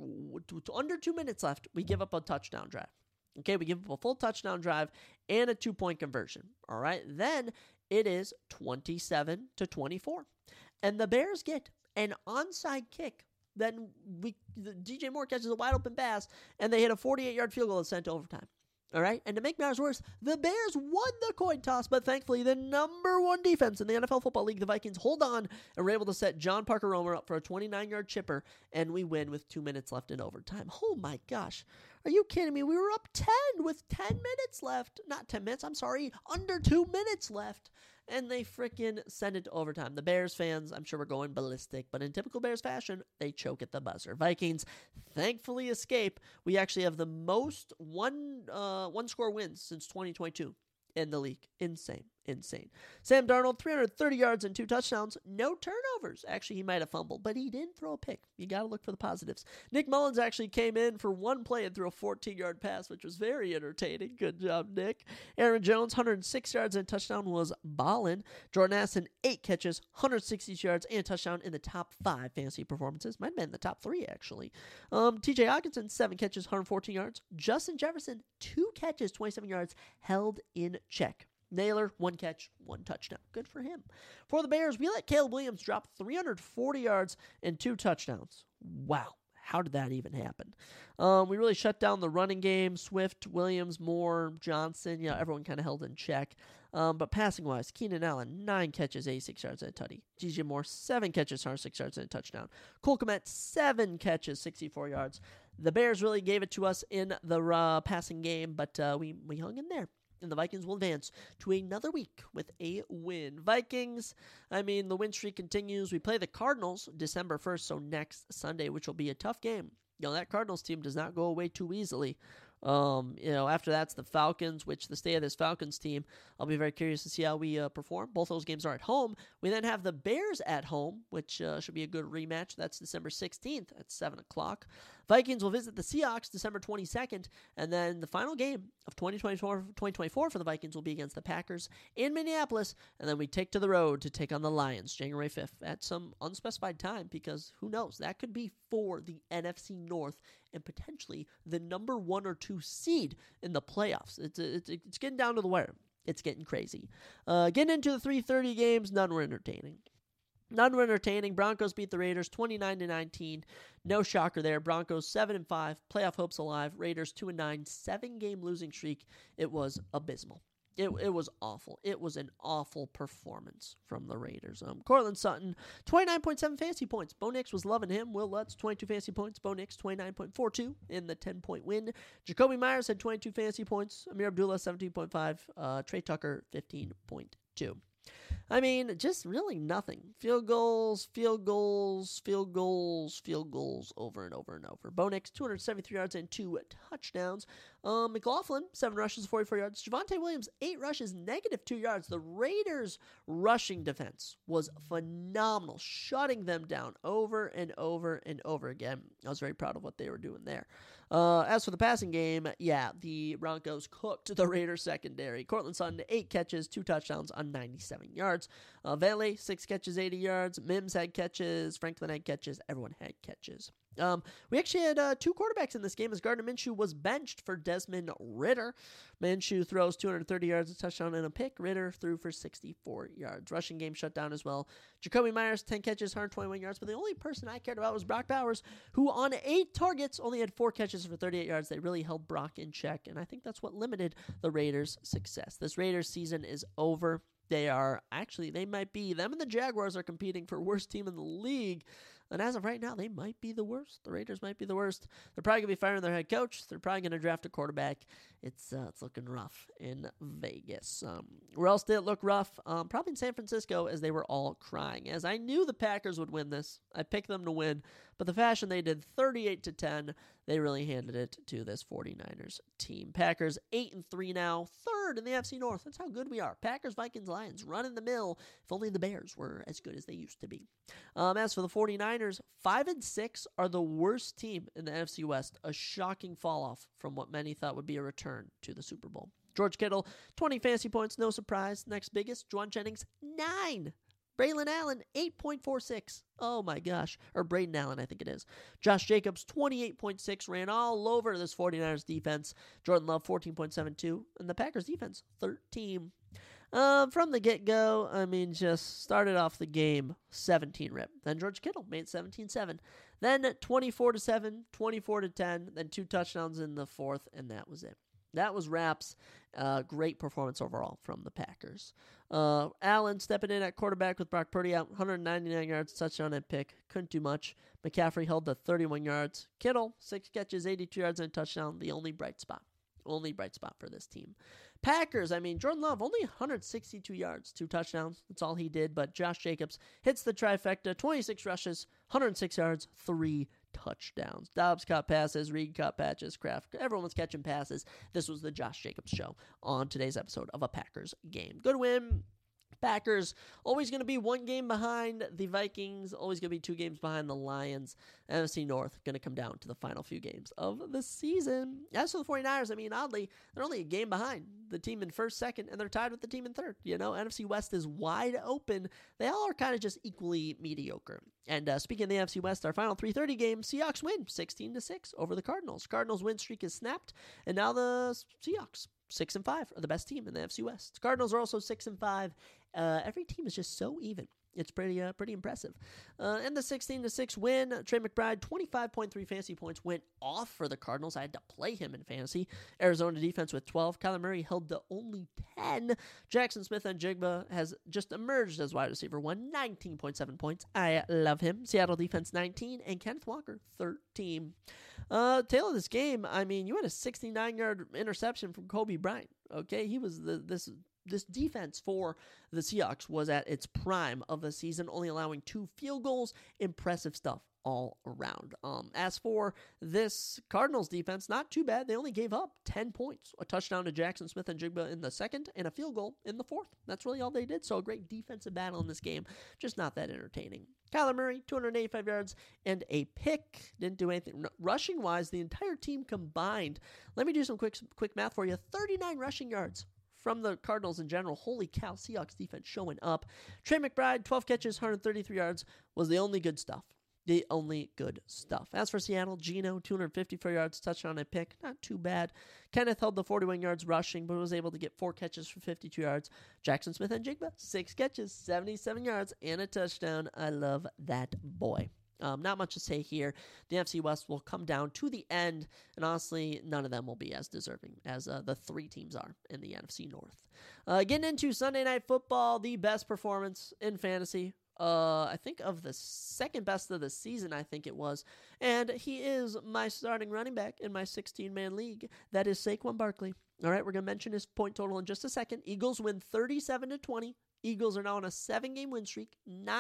under 2 minutes left, we give up a touchdown drive. Okay, we give up a full touchdown drive and a 2-point conversion. All right, then it is 27-24. And the Bears get an onside kick. Then DJ Moore catches a wide open pass, and they hit a 48-yard field goal that's sent to overtime. All right, and to make matters worse, the Bears won the coin toss, but thankfully the number 1 defense in the NFL Football League, the Vikings, hold on and were able to set John Parker Romer up for a 29-yard chipper, and we win with 2 minutes left in overtime. Oh my gosh, are you kidding me? We were up 10 with 10 minutes left. Not 10 minutes, I'm sorry, under 2 minutes left. And they freaking send it to overtime. The Bears fans, I'm sure, were going ballistic, but in typical Bears fashion, they choke at the buzzer. Vikings thankfully escape. We actually have the most one-score wins since 2022 in the league. Insane. Sam Darnold, 330 yards and 2 touchdowns. No turnovers. Actually, he might have fumbled, but he didn't throw a pick. You got to look for the positives. Nick Mullins actually came in for 1 play and threw a 14-yard pass, which was very entertaining. Good job, Nick. Aaron Jones, 106 yards and a touchdown, was ballin'. Jordan Addison, 8 catches, 160 yards and a touchdown in the top 5 fantasy performances. Might have been in the top 3, actually. TJ Hockenson, 7 catches, 114 yards. Justin Jefferson, 2 catches, 27 yards, held in check. Nailor, 1 catch, 1 touchdown. Good for him. For the Bears, we let Caleb Williams drop 340 yards and 2 touchdowns. Wow. How did that even happen? We really shut down the running game. Swift, Williams, Moore, Johnson, everyone kind of held in check. But passing-wise, Keenan Allen, 9 catches, 86 yards and a tutty. DJ Moore, 7 catches, 106 yards and a touchdown. Cole Kmet, 7 catches, 64 yards. The Bears really gave it to us in the passing game, but we hung in there. And the Vikings will advance to another week with a win. Vikings, the win streak continues. We play the Cardinals December 1st, so next Sunday, which will be a tough game. That Cardinals team does not go away too easily. After that's the Falcons, which the state of this Falcons team, I'll be very curious to see how we perform. Both those games are at home. We then have the Bears at home, which should be a good rematch. That's December 16th at 7 o'clock. Vikings will visit the Seahawks December 22nd, and then the final game of 2024 for the Vikings will be against the Packers in Minneapolis, and then we take to the road to take on the Lions January 5th at some unspecified time, because who knows, that could be for the NFC North and potentially the number 1 or 2 seed in the playoffs. It's getting down to the wire. It's getting crazy. Getting into the 3:30 games, none were entertaining. Broncos beat the Raiders 29-19. No shocker there. Broncos 7-5. Playoff hopes alive. Raiders 2-9. 7-game losing streak. It was abysmal. It was awful. It was an awful performance from the Raiders. Cortland Sutton, 29.7 fantasy points. Bo Nix was loving him. Will Lutz, 22 fantasy points. Bo Nix, 29.42 in the 10-point win. Jacoby Myers had 22 fantasy points. Amir Abdullah, 17.5. Trey Tucker, 15.2. Just really nothing. Field goals over and over and over. Bo Nix, 273 yards and 2 touchdowns. McLaughlin, 7 rushes, 44 yards. Javonte Williams, 8 rushes, -2 yards. The Raiders' rushing defense was phenomenal, shutting them down over and over and over again. I was very proud of what they were doing there. As for the passing game, the Broncos cooked the Raiders secondary. Cortland Sutton, 8 catches, 2 touchdowns on 97 yards. Valet, 6 catches, 80 yards. Mims had catches. Franklin had catches. Everyone had catches. We actually had 2 quarterbacks in this game as Gardner Minshew was benched for Desmond Ridder. Minshew throws 230 yards, a touchdown, and a pick. Ridder threw for 64 yards. Rushing game shut down as well. Jacoby Myers, 10 catches, 121 yards. But the only person I cared about was Brock Bowers, who on 8 targets only had 4 catches for 38 yards. They really held Brock in check, and I think that's what limited the Raiders' success. This Raiders season is over. They might be, them and the Jaguars are competing for worst team in the league. And as of right now, they might be the worst. The Raiders might be the worst. They're probably going to be firing their head coach. They're probably going to draft a quarterback. It's looking rough in Vegas. Where else did it look rough? Probably in San Francisco, as they were all crying. As I knew the Packers would win this. I picked them to win. But the fashion they did, 38-10, they really handed it to this 49ers team. Packers 8-3 now, third in the NFC North. That's how good we are. Packers, Vikings, Lions, running the mill. If only the Bears were as good as they used to be. As for the 49ers, 5-6 are the worst team in the NFC West. A shocking fall off from what many thought would be a return to the Super Bowl. George Kittle, 20 fantasy points, no surprise. Next biggest, Juwan Jennings, 9. Braylon Allen, 8.46. Oh my gosh. Or Braden Allen, I think it is. Josh Jacobs, 28.6. Ran all over this 49ers defense. Jordan Love, 14.72. And the Packers defense, 13. From the get-go, just started off the game 17 rip. Then George Kittle made 17-7. Then 24-7, 24-10. Then 2 touchdowns in the fourth, and that was it. That was wraps. Great performance overall from the Packers. Allen stepping in at quarterback with Brock Purdy out, 199 yards, touchdown and pick. Couldn't do much. McCaffrey held to 31 yards. Kittle, 6 catches, 82 yards and a touchdown. The only bright spot. Only bright spot for this team. Packers, Jordan Love, only 162 yards, 2 touchdowns. That's all he did. But Josh Jacobs hits the trifecta, 26 rushes, 106 yards, 3 touchdowns. Dobbs caught passes, Reed caught patches, Kraft. Everyone was catching passes. This was the Josh Jacobs show on today's episode of a Packers game. Good win. Packers always going to be 1 game behind the Vikings, always going to be 2 games behind the Lions. NFC North going to come down to the final few games of the season. As for the 49ers, oddly, they're only a game behind the team in first, second, and they're tied with the team in third. NFC West is wide open. They all are kind of just equally mediocre. And speaking of the NFC West, our final 3:30 game, Seahawks win 16-6 over the Cardinals. Cardinals win streak is snapped, and now the Seahawks 6-5 are the best team in the NFC West. Cardinals are also 6-5. Every team is just so even. It's pretty impressive. And the 16-6 win, Trey McBride, 25.3 fantasy points, went off for the Cardinals. I had to play him in fantasy. Arizona defense with 12. Kyler Murray held to only 10. Jackson Smith and Jigba has just emerged as wide receiver 1, 19.7 points. I love him. Seattle defense 19, and Kenneth Walker 13. Tail of this game, you had a 69-yard interception from Kobe Bryant. Okay, he was this defense for the Seahawks was at its prime of the season, only allowing 2 field goals. Impressive stuff all around. As for this Cardinals defense, not too bad. They only gave up 10 points, a touchdown to Jackson Smith and Jigba in the second, and a field goal in the fourth. That's really all they did. So a great defensive battle in this game, just not that entertaining. Kyler Murray, 285 yards and a pick. Didn't do anything. Rushing-wise, the entire team combined. Let me do some quick math for you. 39 rushing yards from the Cardinals in general. Holy cow, Seahawks defense showing up. Trey McBride, 12 catches, 133 yards, was the only good stuff. The only good stuff. As for Seattle, Geno, 254 yards, touchdown and pick. Not too bad. Kenneth held the 41 yards rushing, but was able to get 4 catches for 52 yards. Jackson Smith and Jigba, 6 catches, 77 yards, and a touchdown. I love that boy. Not much to say here. The NFC West will come down to the end, and honestly, none of them will be as deserving as the 3 teams are in the NFC North. Getting into Sunday Night Football, the best performance in fantasy. I think of the second best of the season, I think it was. And he is my starting running back in my 16-man league. That is Saquon Barkley. All right, we're going to mention his point total in just a second. Eagles win 37-20. Eagles are now on a 7-game win streak,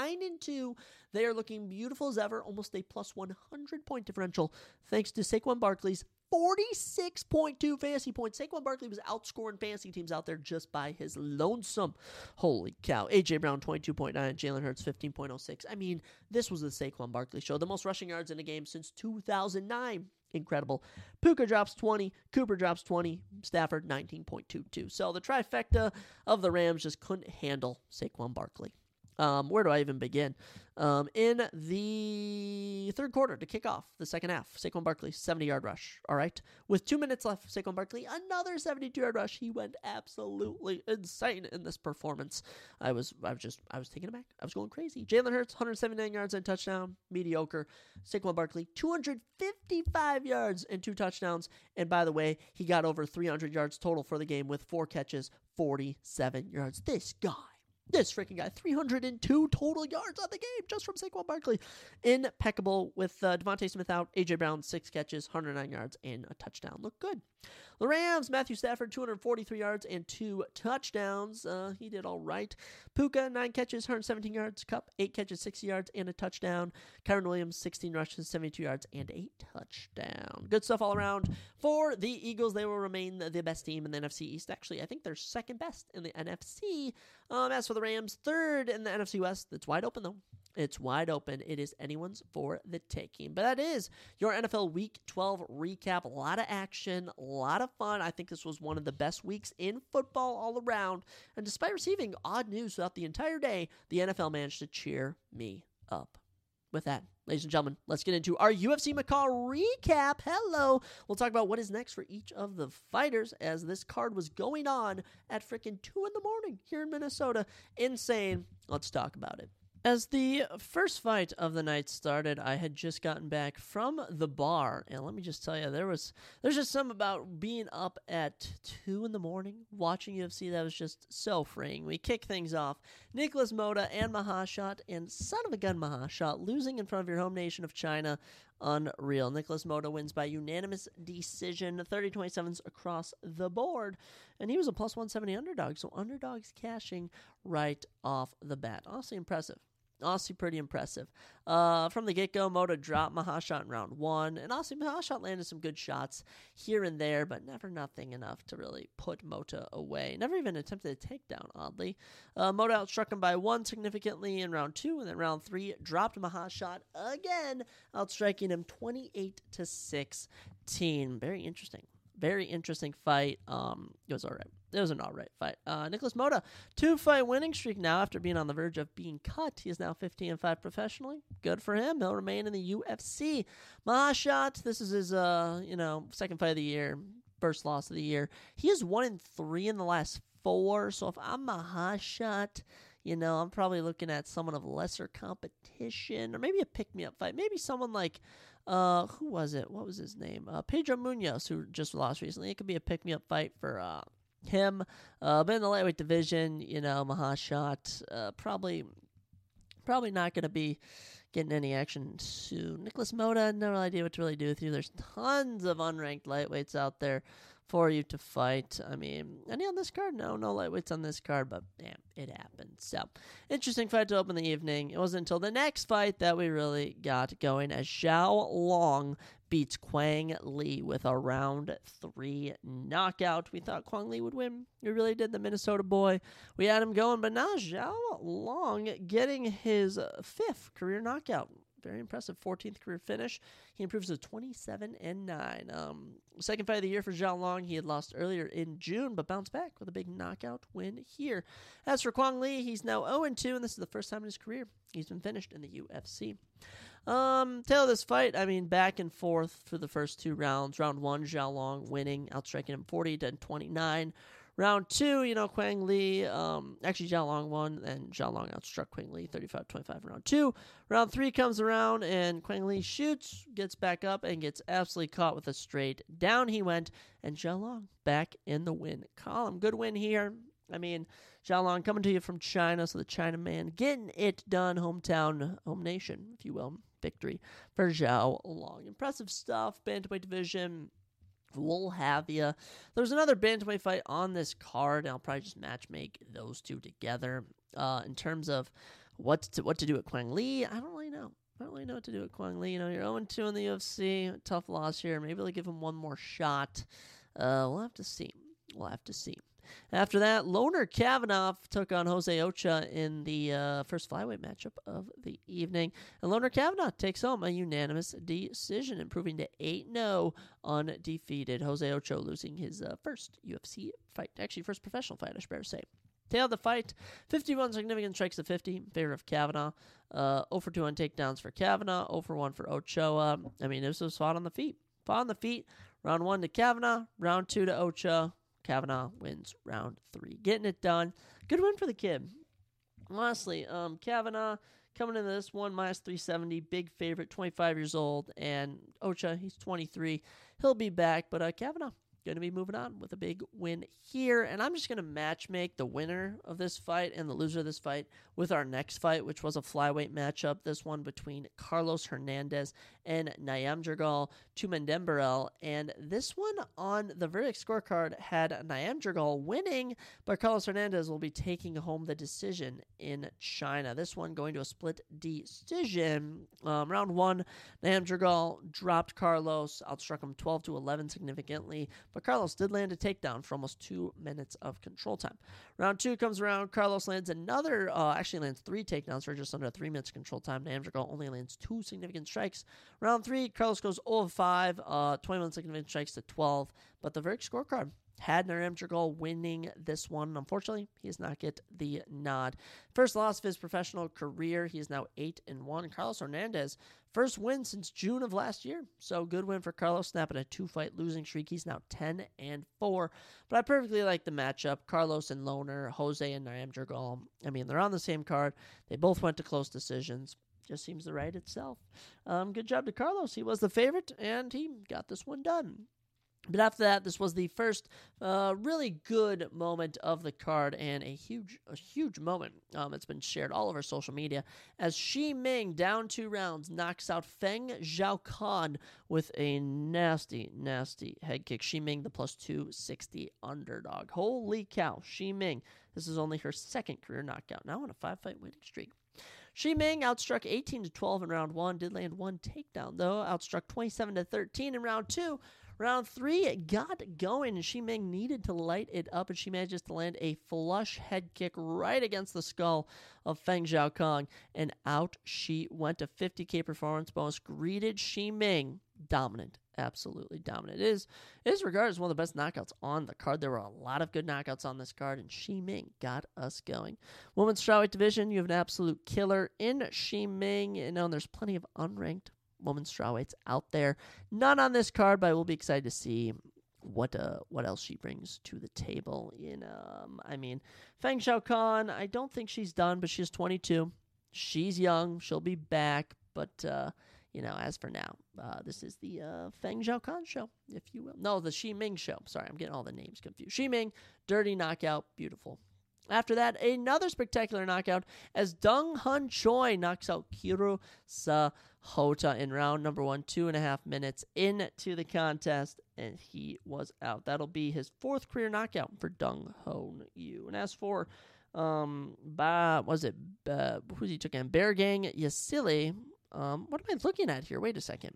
9-2. They are looking beautiful as ever, almost a plus 100 point differential, thanks to Saquon Barkley's 46.2 fantasy points. Saquon Barkley was outscoring fantasy teams out there just by his lonesome. Holy cow. A.J. Brown, 22.9. Jalen Hurts, 15.06. This was the Saquon Barkley show. The most rushing yards in a game since 2009. Incredible. Puka drops 20. Cooper drops 20. Stafford, 19.22. So the trifecta of the Rams just couldn't handle Saquon Barkley. Where do I even begin? In the third quarter to kick off the second half, Saquon Barkley, 70-yard rush. All right. With 2 minutes left, Saquon Barkley, another 72-yard rush. He went absolutely insane in this performance. I was taken aback. I was going crazy. Jalen Hurts, 179 yards and touchdown. Mediocre. Saquon Barkley, 255 yards and 2 touchdowns. And by the way, he got over 300 yards total for the game with 4 catches, 47 yards. This guy This freaking guy, 302 total yards on the game just from Saquon Barkley. Impeccable with Devontae Smith out. A.J. Brown, 6 catches, 109 yards, and a touchdown. Look good. The Rams, Matthew Stafford, 243 yards and 2 touchdowns. He did all right. Puka, 9 catches, 117 yards. Kupp, 8 catches, 60 yards, and a touchdown. Kyron Williams, 16 rushes, 72 yards, and a touchdown. Good stuff all around. For the Eagles, they will remain the best team in the NFC East. Actually, I think they're second best in the NFC. As for the Rams, third in the NFC West. It's wide open, though. It's wide open. It is anyone's for the taking. But that is your NFL Week 12 recap. A lot of action, a lot of fun. I think this was one of the best weeks in football all around. And despite receiving odd news throughout the entire day, the NFL managed to cheer me up. With that, ladies and gentlemen, let's get into our UFC McCall recap. Hello. We'll talk about what is next for each of the fighters as this card was going on at freaking 2 in the morning here in Minnesota. Insane. Let's talk about it. As the first fight of the night started, I had just gotten back from the bar, and let me just tell you, there's just something about being up at 2 in the morning watching UFC that was just so freeing. We kick things off. Nicholas Motta and Mahashat, and son of a gun Mahashat, losing in front of your home nation of China. Unreal. Nicholas Motta wins by unanimous decision, 30-27s across the board, and he was a plus 170 underdog, so underdogs cashing right off the bat. Honestly impressive. Honestly, pretty impressive. From the get-go, Motta dropped Mahashat in round 1, and honestly, Mahashat landed some good shots here and there, but never nothing enough to really put Motta away. Never even attempted a takedown, oddly. Motta outstruck him by 1 significantly in round 2, and then round 3 dropped Mahashat again, outstriking him 28-16. Very interesting. Very interesting fight. It was all right. It was an all right fight. Nicholas Motta, 2-fight winning streak now after being on the verge of being cut. He is now 15-5 professionally. Good for him. He'll remain in the UFC. Mahashat, this is his second fight of the year, first loss of the year. He is 1-3 in the last 4. So if I'm Mahashat, I'm probably looking at someone of lesser competition, or maybe a pick-me-up fight. Maybe someone like, who was it? What was his name? Pedro Munoz, who just lost recently. It could be a pick-me-up fight for him. But in the lightweight division, Mahashat, probably not going to be getting any action soon. Nicholas Motta, no real idea what to really do with you. There's tons of unranked lightweights out there for you to fight. I mean, any on this card? No lightweights on this card, but damn, it happened. So, interesting fight to open the evening. It wasn't until the next fight that we really got going as Zhao Long beats Quang Le with a round 3 knockout. We thought Quang Le would win. We really did, the Minnesota boy. We had him going, but now Zhao Long getting his 5th career knockout. Very impressive 14th career finish. He improves to 27-9. Second fight of the year for Zhao Long. He had lost earlier in June, but bounced back with a big knockout win here. As for Quang Le, he's now 0-2, and this is the first time in his career he's been finished in the UFC. Tail of this fight, back and forth for the first 2 rounds. Round 1, Zhao Long winning, outstriking him 40-29. Round 2, Quang Le, actually Zhao Long won, and Zhao Long outstruck Quang Le 35-25 in round 2. Round 3 comes around, and Quang Le shoots, gets back up, and gets absolutely caught with a straight. Down he went, and Zhao Long back in the win column. Good win here. Zhao Long coming to you from China, so the Chinaman getting it done, home nation, if you will. Victory for Zhao Long. Impressive stuff, bantamweight division. We'll have you. There's another bantamweight fight on this card, and I'll probably just match make those two together. In terms of what to do at Quang Le, I don't really know. I don't really know what to do at Quang Le. You're 0-2 in the UFC. Tough loss here. Maybe they'll give him one more shot. We'll have to see. After that, Loner Kavanagh took on Jose Ocha in the first flyweight matchup of the evening. And Loner Kavanagh takes home a unanimous decision, improving to 8-0 undefeated. Jose Ocha losing his first UFC fight. Actually, first professional fight, I should better say. Tail of the fight, 51 significant strikes to 50 in favor of Kavanagh. 0-2 on takedowns for Kavanagh, 0-1 for Ochoa. This was fought on the feet. Round 1 to Kavanagh, round 2 to Ochoa. Kavanagh wins round 3. Getting it done. Good win for the kid. Honestly, Kavanagh coming into this one, minus 370. Big favorite, 25 years old. And Ocha, he's 23. He'll be back. But Kavanagh, going to be moving on with a big win here. And I'm just going to match make the winner of this fight and the loser of this fight with our next fight, which was a flyweight matchup. This one between Carlos Hernandez and Nyamjirgal Tumendemberel. And this one on the verdict scorecard had Nyamjirgal winning, but Carlos Hernandez will be taking home the decision in China. This one going to a split decision. Round one, Nyamjirgal dropped Carlos, outstruck him 12-11 significantly, but Carlos did land a takedown for almost 2 minutes of control time. Round two comes around. Carlos lands actually lands 3 takedowns for just under 3 minutes of control time. Nyamjirgal only lands 2 significant strikes. Round three, Carlos goes 0-5, 21 significant strikes to 12, but the verdict scorecard had Nyamjirgal winning this one. Unfortunately, he does not get the nod. First loss of his professional career. He is now 8-1. Carlos Hernandez, first win since June of last year. So good win for Carlos, snapping a 2-fight losing streak. He's now 10-4. But I perfectly like the matchup. Carlos and Lohner, Jose and Nyamjirgal. I mean, they're on the same card. They both went to close decisions. Just seems to right itself. Good job to Carlos. He was the favorite, and he got this one done. But after that, this was the first really good moment of the card, and a huge moment. It's been shared all over social media as Shi Ming, down 2 rounds, knocks out Feng Zhaokan with a nasty head kick. Shi Ming, the plus 260 underdog. Holy cow, Shi Ming. This is only her second career knockout, now on a 5-fight winning streak. Shi Ming outstruck 18-12 in round 1, did land 1 takedown, though. Outstruck 27-13 in round 2. Round 3, it got going, and Shi Ming needed to light it up, and she manages to land a flush head kick right against the skull of Feng Zhaokan, and out she went. To 50K performance bonus. Greeted Shi Ming dominant, absolutely dominant. It is regarded as one of the best knockouts on the card. There were a lot of good knockouts on this card, and Shi Ming got us going. Women's strawweight division, you have an absolute killer in Shi Ming. You know, there's plenty of unranked women's strawweights out there. None on this card, but I will be excited to see what else she brings to the table. Feng Zhaokan, I don't think she's done, but she's 22. She's young. She'll be back, but as for now, this is the Feng Zhaokan show, if you will. No, the Shi Ming show. Sorry, I'm getting all the names confused. Shi Ming, dirty knockout, beautiful. After that, another spectacular knockout as Dong Hun Choi knocks out Kiro Sahota in round number 1, 2.5 minutes into the contest, and he was out. That'll be his 4th career knockout for Dong Hun Yu. And as for, who's he took in? Bergang Yasili. What am I looking at here? Wait a second.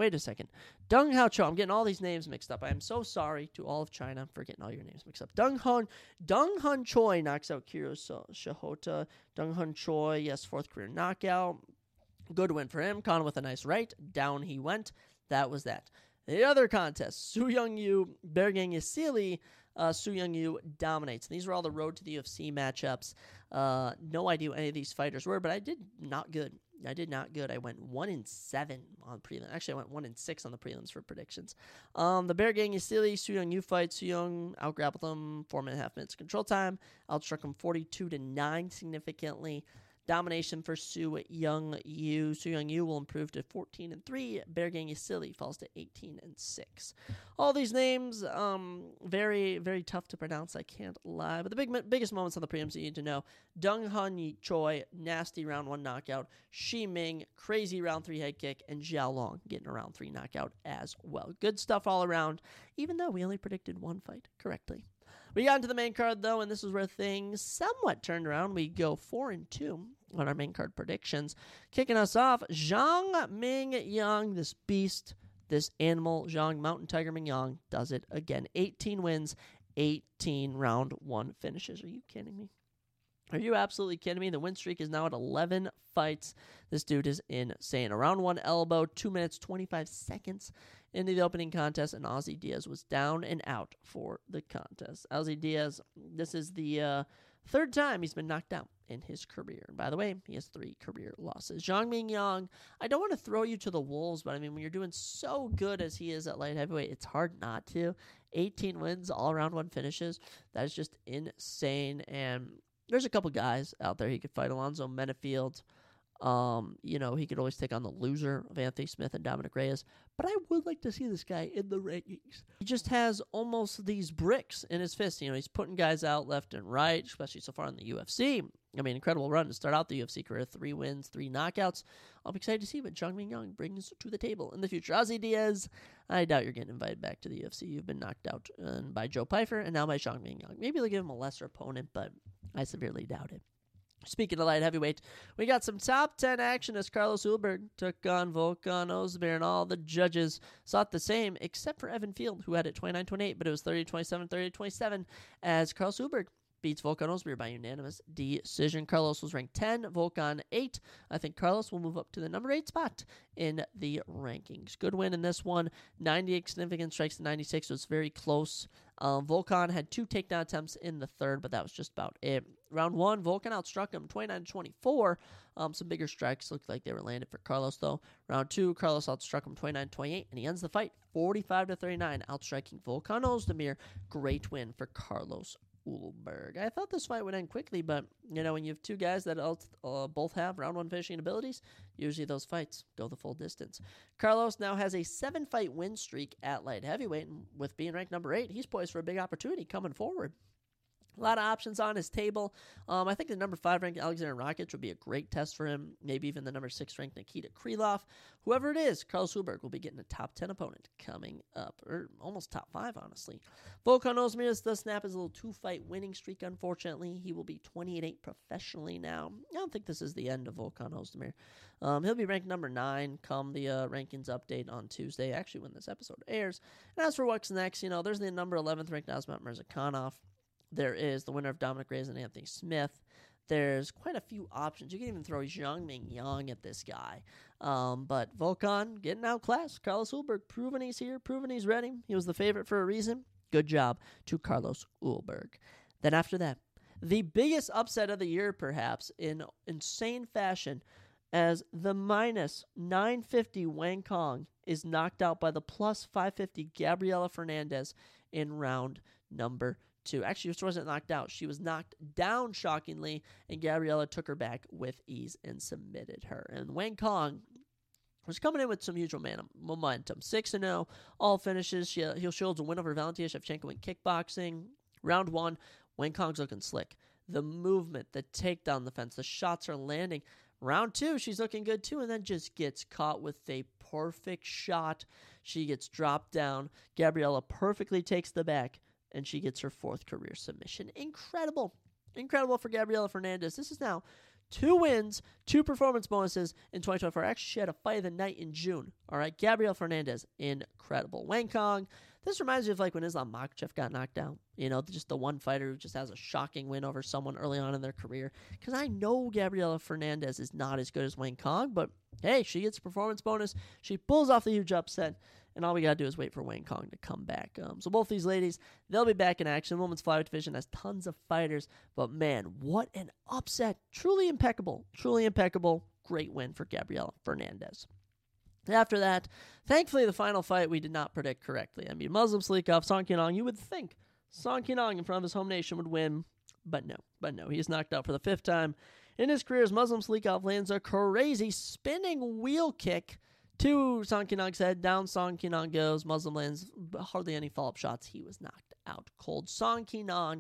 Dong Hao Cho. I'm getting all these names mixed up. I am so sorry to all of China for getting all your names mixed up. Dong Hun Choi knocks out Kiro Sahota. Dong Hun Choi, yes, 4th career knockout. Good win for him. Caught him with a nice right. Down he went. That was that. The other contest, Su Young Yu, Bergang Yasili. Su Young Yu dominates. And these were all the road to the UFC matchups. No idea who any of these fighters were, but I did not good. I went 1-7 on prelims. Actually, I went 1-6 on the prelims for predictions. The Bergang Yasili, Su Young Yu fight. Su Young outgrappled him 4.5 minutes control time. Outstruck him 42-9 significantly. Domination for Su Young Yu. Su Young Yu will improve to 14-3. Bergang Yasili falls to 18-6. All these names, very, very tough to pronounce. I can't lie. But the biggest moments on the prelims you need to know: Dong Hun Choi, nasty round 1 knockout. Shi Ming, crazy round 3 head kick, and Zhao Long getting a round 3 knockout as well. Good stuff all around. Even though we only predicted 1 fight correctly. We got into the main card, though, and this is where things somewhat turned around. We go 4-2 on our main card predictions. Kicking us off, Zhang Mingyang, this beast, this animal, Zhang Mountain Tiger Mingyang, does it again. 18 wins, 18 round 1 finishes. Are you kidding me? Are you absolutely kidding me? The win streak is now at 11 fights. This dude is insane. A round 1 elbow, 2 minutes, 25 seconds into the opening contest, and Ozzy Diaz was down and out for the contest. Ozzy Diaz, this is the 3rd time he's been knocked out in his career. And by the way, he has 3 career losses. Zhang Mingyang, I don't want to throw you to the wolves, but I mean, when you're doing so good as he is at light heavyweight, it's hard not to. 18 wins, all round 1 finishes. That is just insane. And there's a couple guys out there he could fight. Alonzo Menefield, He could always take on the loser of Anthony Smith and Dominic Reyes. But I would like to see this guy in the rankings. He just has almost these bricks in his fist. He's putting guys out left and right, especially so far in the UFC. I mean, incredible run to start out the UFC career. 3 wins, 3 knockouts. I'm excited to see what Zhang Mingyang brings to the table in the future. Ozzy Diaz, I doubt you're getting invited back to the UFC. You've been knocked out by Joe Pyfer and now by Zhang Mingyang. Maybe they'll give him a lesser opponent, but I severely doubt it. Speaking of light heavyweight, we got some top 10 action as Carlos Ulberg took on Volkan Ozdemir, and all the judges saw it the same, except for Evan Field, who had it 29-28, but it was 30-27, 30-27, as Carlos Ulberg beats Volkan Ozdemir by unanimous decision. Carlos was ranked 10, Volkan 8. I think Carlos will move up to the number 8 spot in the rankings. Good win in this one. 98 significant strikes to 96. It was very close. Volkan had 2 takedown attempts in the third, but that was just about it. Round 1, Volkan outstruck him 29-24. Some bigger strikes looked like they were landed for Carlos, though. Round 2, Carlos outstruck him 29-28, and he ends the fight 45-39, outstriking Volkan Ozdemir. Great win for Carlos Ulberg. I thought this fight would end quickly, but when you have 2 guys that both have round 1 finishing abilities, usually those fights go the full distance. Carlos now has a 7-fight win streak at light heavyweight, and with being ranked number 8, he's poised for a big opportunity coming forward. A lot of options on his table. I think the number 5 ranked Alexander Rakic would be a great test for him. Maybe even the number 6 ranked Nikita Krylov. Whoever it is, Carlos Ulberg will be getting a top 10 opponent coming up, or almost top 5, honestly. Volkan Ozdemir does snap his little 2-fight winning streak, unfortunately. He will be 28-8 professionally now. I don't think this is the end of Volkan Ozdemir. He'll be ranked number 9 come the rankings update on Tuesday, actually when this episode airs. And as for what's next, there's the number 11th ranked Azamat Murzakanov. There is the winner of Dominic Reyes and Anthony Smith. There's quite a few options. You can even throw Zhang Mingyang at this guy. But Volkan getting outclassed. Carlos Ulberg proving he's here, proving he's ready. He was the favorite for a reason. Good job to Carlos Ulberg. Then after that, the biggest upset of the year, perhaps, in insane fashion, as the minus 950 Wang Kong is knocked out by the plus 550 Gabriela Fernandez in round number 2. Actually, she wasn't knocked out. She was knocked down, shockingly, and Gabriela took her back with ease and submitted her. And Wang Kong was coming in with some huge momentum. 6-0, all finishes. He'll shield a win over Valentina Shevchenko in kickboxing. Round 1, Wang Kong's looking slick. The movement, the takedown defense, the shots are landing. Round 2, she's looking good too, and then just gets caught with a perfect shot. She gets dropped down. Gabriela perfectly takes the back, and she gets her 4th career submission. Incredible. Incredible for Gabriela Fernandez. This is now 2 wins, 2 performance bonuses in 2024. Actually, she had a fight of the night in June. All right, Gabriela Fernandez, incredible. Wang Kong, this reminds me of like when Islam Makhachev got knocked out. Just the one fighter who just has a shocking win over someone early on in their career. Because I know Gabriela Fernandez is not as good as Wang Kong, but hey, she gets a performance bonus. She pulls off the huge upset. And all we got to do is wait for Wang Kong to come back. So both these ladies, they'll be back in action. The women's flyweight division has tons of fighters. But man, what an upset. Truly impeccable. Truly impeccable. Great win for Gabriela Fernandez. After that, thankfully the final fight we did not predict correctly. I mean, Muslim Slikov, Song Kinong, you would think Song Kinong in front of his home nation would win. But no. He is knocked out for the 5th time in his career as Muslim Slikov lands a crazy spinning wheel kick to Song Kinong's head. Down Song Kinong goes. Muslim lands hardly any follow-up shots. He was knocked out cold. Song Kinong,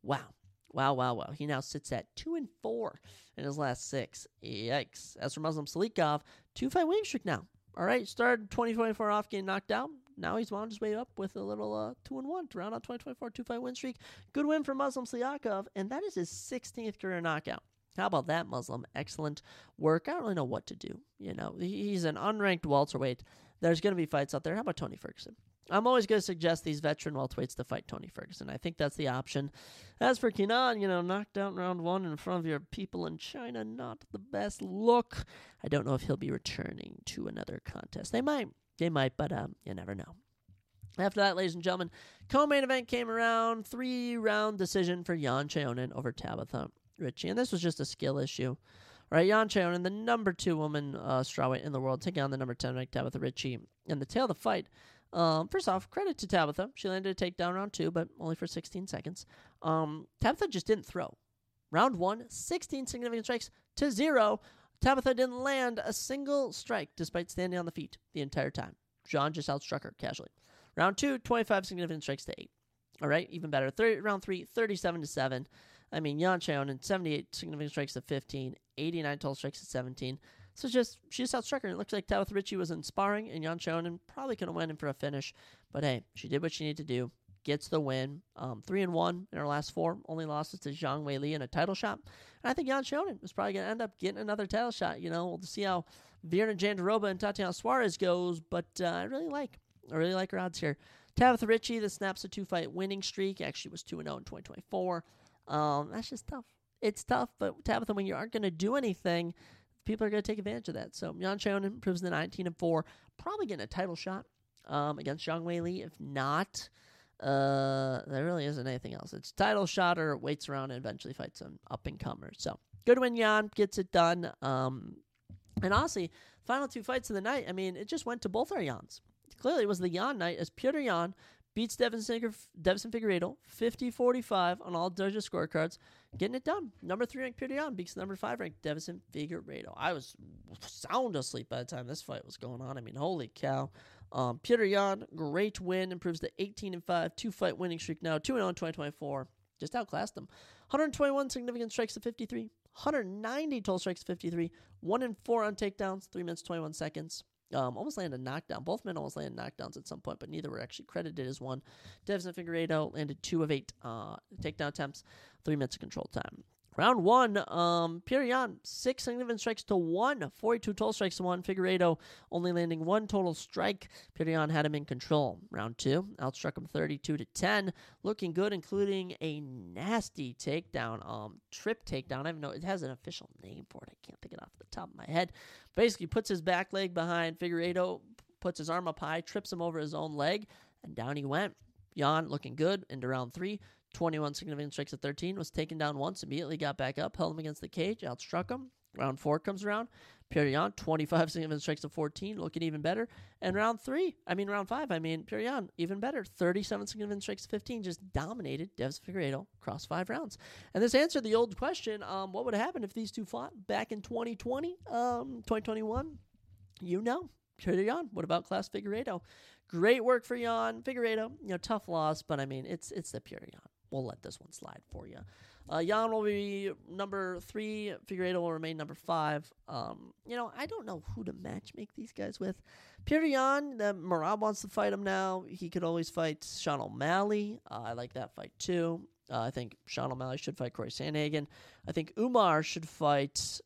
wow. He now sits at 2-4 in his last 6. Yikes. As for Muslim Slikov, 2-fight winning streak now. All right, started 2024 off getting knocked out. Now he's wound his way up with a little 2-1 to round out 2024 2-fight win streak. Good win for Muslim Slikov, and that is his 16th career knockout. How about that, Muslim? Excellent work. I don't really know what to do. He's an unranked welterweight. There's going to be fights out there. How about Tony Ferguson? I'm always going to suggest these veteran welterweights to fight Tony Ferguson. I think that's the option. As for Kenan, knocked out in round 1 in front of your people in China, not the best look. I don't know if he'll be returning to another contest. They might, but you never know. After that, ladies and gentlemen, co-main event came around. 3-round decision for Yan Chaonan over Tabitha Ricci, and this was just a skill issue. All right, Yan Chaonan, the number 2 woman strawweight in the world, taking on the number 10 ranked Tabitha Ricci. In the tail of the fight, first off, credit to Tabitha. She landed a takedown round 2, but only for 16 seconds. Tabitha just didn't throw. Round 1, 16 significant strikes to 0. Tabitha didn't land a single strike despite standing on the feet the entire time. Yan just outstruck her casually. Round 2, 25 significant strikes to 8. All right, even better. Round 3, 37-7. I mean, Yan Xiaonan, 78 significant strikes to 15, 89 total strikes to 17. So she just outstruck her. It looks like Tabitha Ritchie was in sparring, and Yan Xiaonan probably could have went in for a finish. But hey, she did what she needed to do. Gets the win. 3-1 in her last 4. Only losses to Zhang Weili in a title shot. And I think Yan Xiaonan is probably going to end up getting another title shot. You know, we'll see how Virna Jandiroba and Tatiana Suarez goes. But I really like her odds here. Tabitha Ritchie, that snaps a 2-fight winning streak. Actually was 2-0 in 2024. That's just tough. It's tough, but Tabitha, when you aren't going to do anything, people are going to take advantage of that. So Yan Xiaonan improves to 19-4. Probably getting a title shot against Zhang Weili. If not, there really isn't anything else. It's title shot or waits around and eventually fights an up-and-comer. So good win, Yan. Gets it done. And honestly, final 2 fights of the night, I mean, it just went to both our Yans. Clearly, it was the Yan night as Petr Yan beats Deiveson Figueiredo 50-45 on all judges' scorecards, getting it done. Number 3 ranked Petr Yan beats number 5 ranked Deiveson Figueiredo. I was sound asleep by the time this fight was going on. I mean, holy cow. Petr Yan, great win, improves to 18-5, 2-fight winning streak now, 2-0 in 2024. Just outclassed him. 121 significant strikes to 53, 190 total strikes to 53, 1-4 on takedowns, 3 minutes 21 seconds. Almost landed a knockdown. Both men almost landed knockdowns at some point, but neither were actually credited as one. Deiveson Figueiredo landed 2 of 8 takedown attempts, 3 minutes of control time. Round 1, Petr Yan, 6 significant strikes to 1, 42 total strikes to 1. Figueiredo only landing 1 total strike. Petr Yan had him in control. Round 2, outstruck him 32-10, looking good, including a nasty takedown, trip takedown. I don't even know, it has an official name for it. I can't think it off the top of my head. Basically puts his back leg behind Figueiredo, puts his arm up high, trips him over his own leg, and down he went. Yan looking good into round 3. 21 significant strikes at 13, was taken down once, immediately got back up, held him against the cage, outstruck him. Round 4 comes around. Petr Yan, 25 significant strikes to 14, looking even better. And round 5, Petr Yan, even better. 37 significant strikes to 15, just dominated Deiveson Figueiredo across 5 rounds. And this answered the old question, what would happen if these two fought back in 2020, 2021? You know, Petr Yan, what about Class Figueiredo? Great work for Yan. Figueiredo, tough loss, but I mean, it's the Petr Yan. We'll let this one slide for you. Yan will be number 3. Figueiredo will remain number 5. I don't know who to matchmake these guys with. Petr Yan, Merab wants to fight him now. He could always fight Sean O'Malley. I like that fight too. I think Sean O'Malley should fight Corey Sandhagen. I think Umar should fight,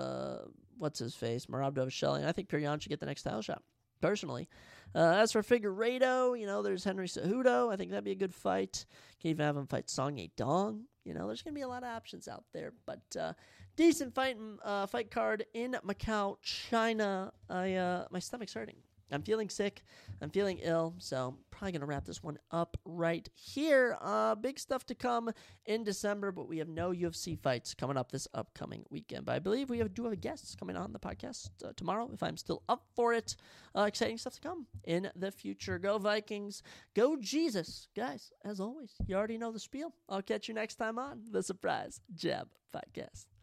Merab Dvalishvili. And I think Petr Yan should get the next title shot, personally. As for Figueiredo, there's Henry Cejudo. I think that'd be a good fight. Can even have him fight Song Yadong. There's going to be a lot of options out there. But decent fight card in Macau, China. My stomach's hurting. I'm feeling sick. I'm feeling ill. So probably going to wrap this one up right here. Big stuff to come in December, but we have no UFC fights coming up this upcoming weekend. But I believe we do have guests coming on the podcast tomorrow, if I'm still up for it. Exciting stuff to come in the future. Go Vikings. Go Jesus. Guys, as always, you already know the spiel. I'll catch you next time on the Surprise Jab Podcast.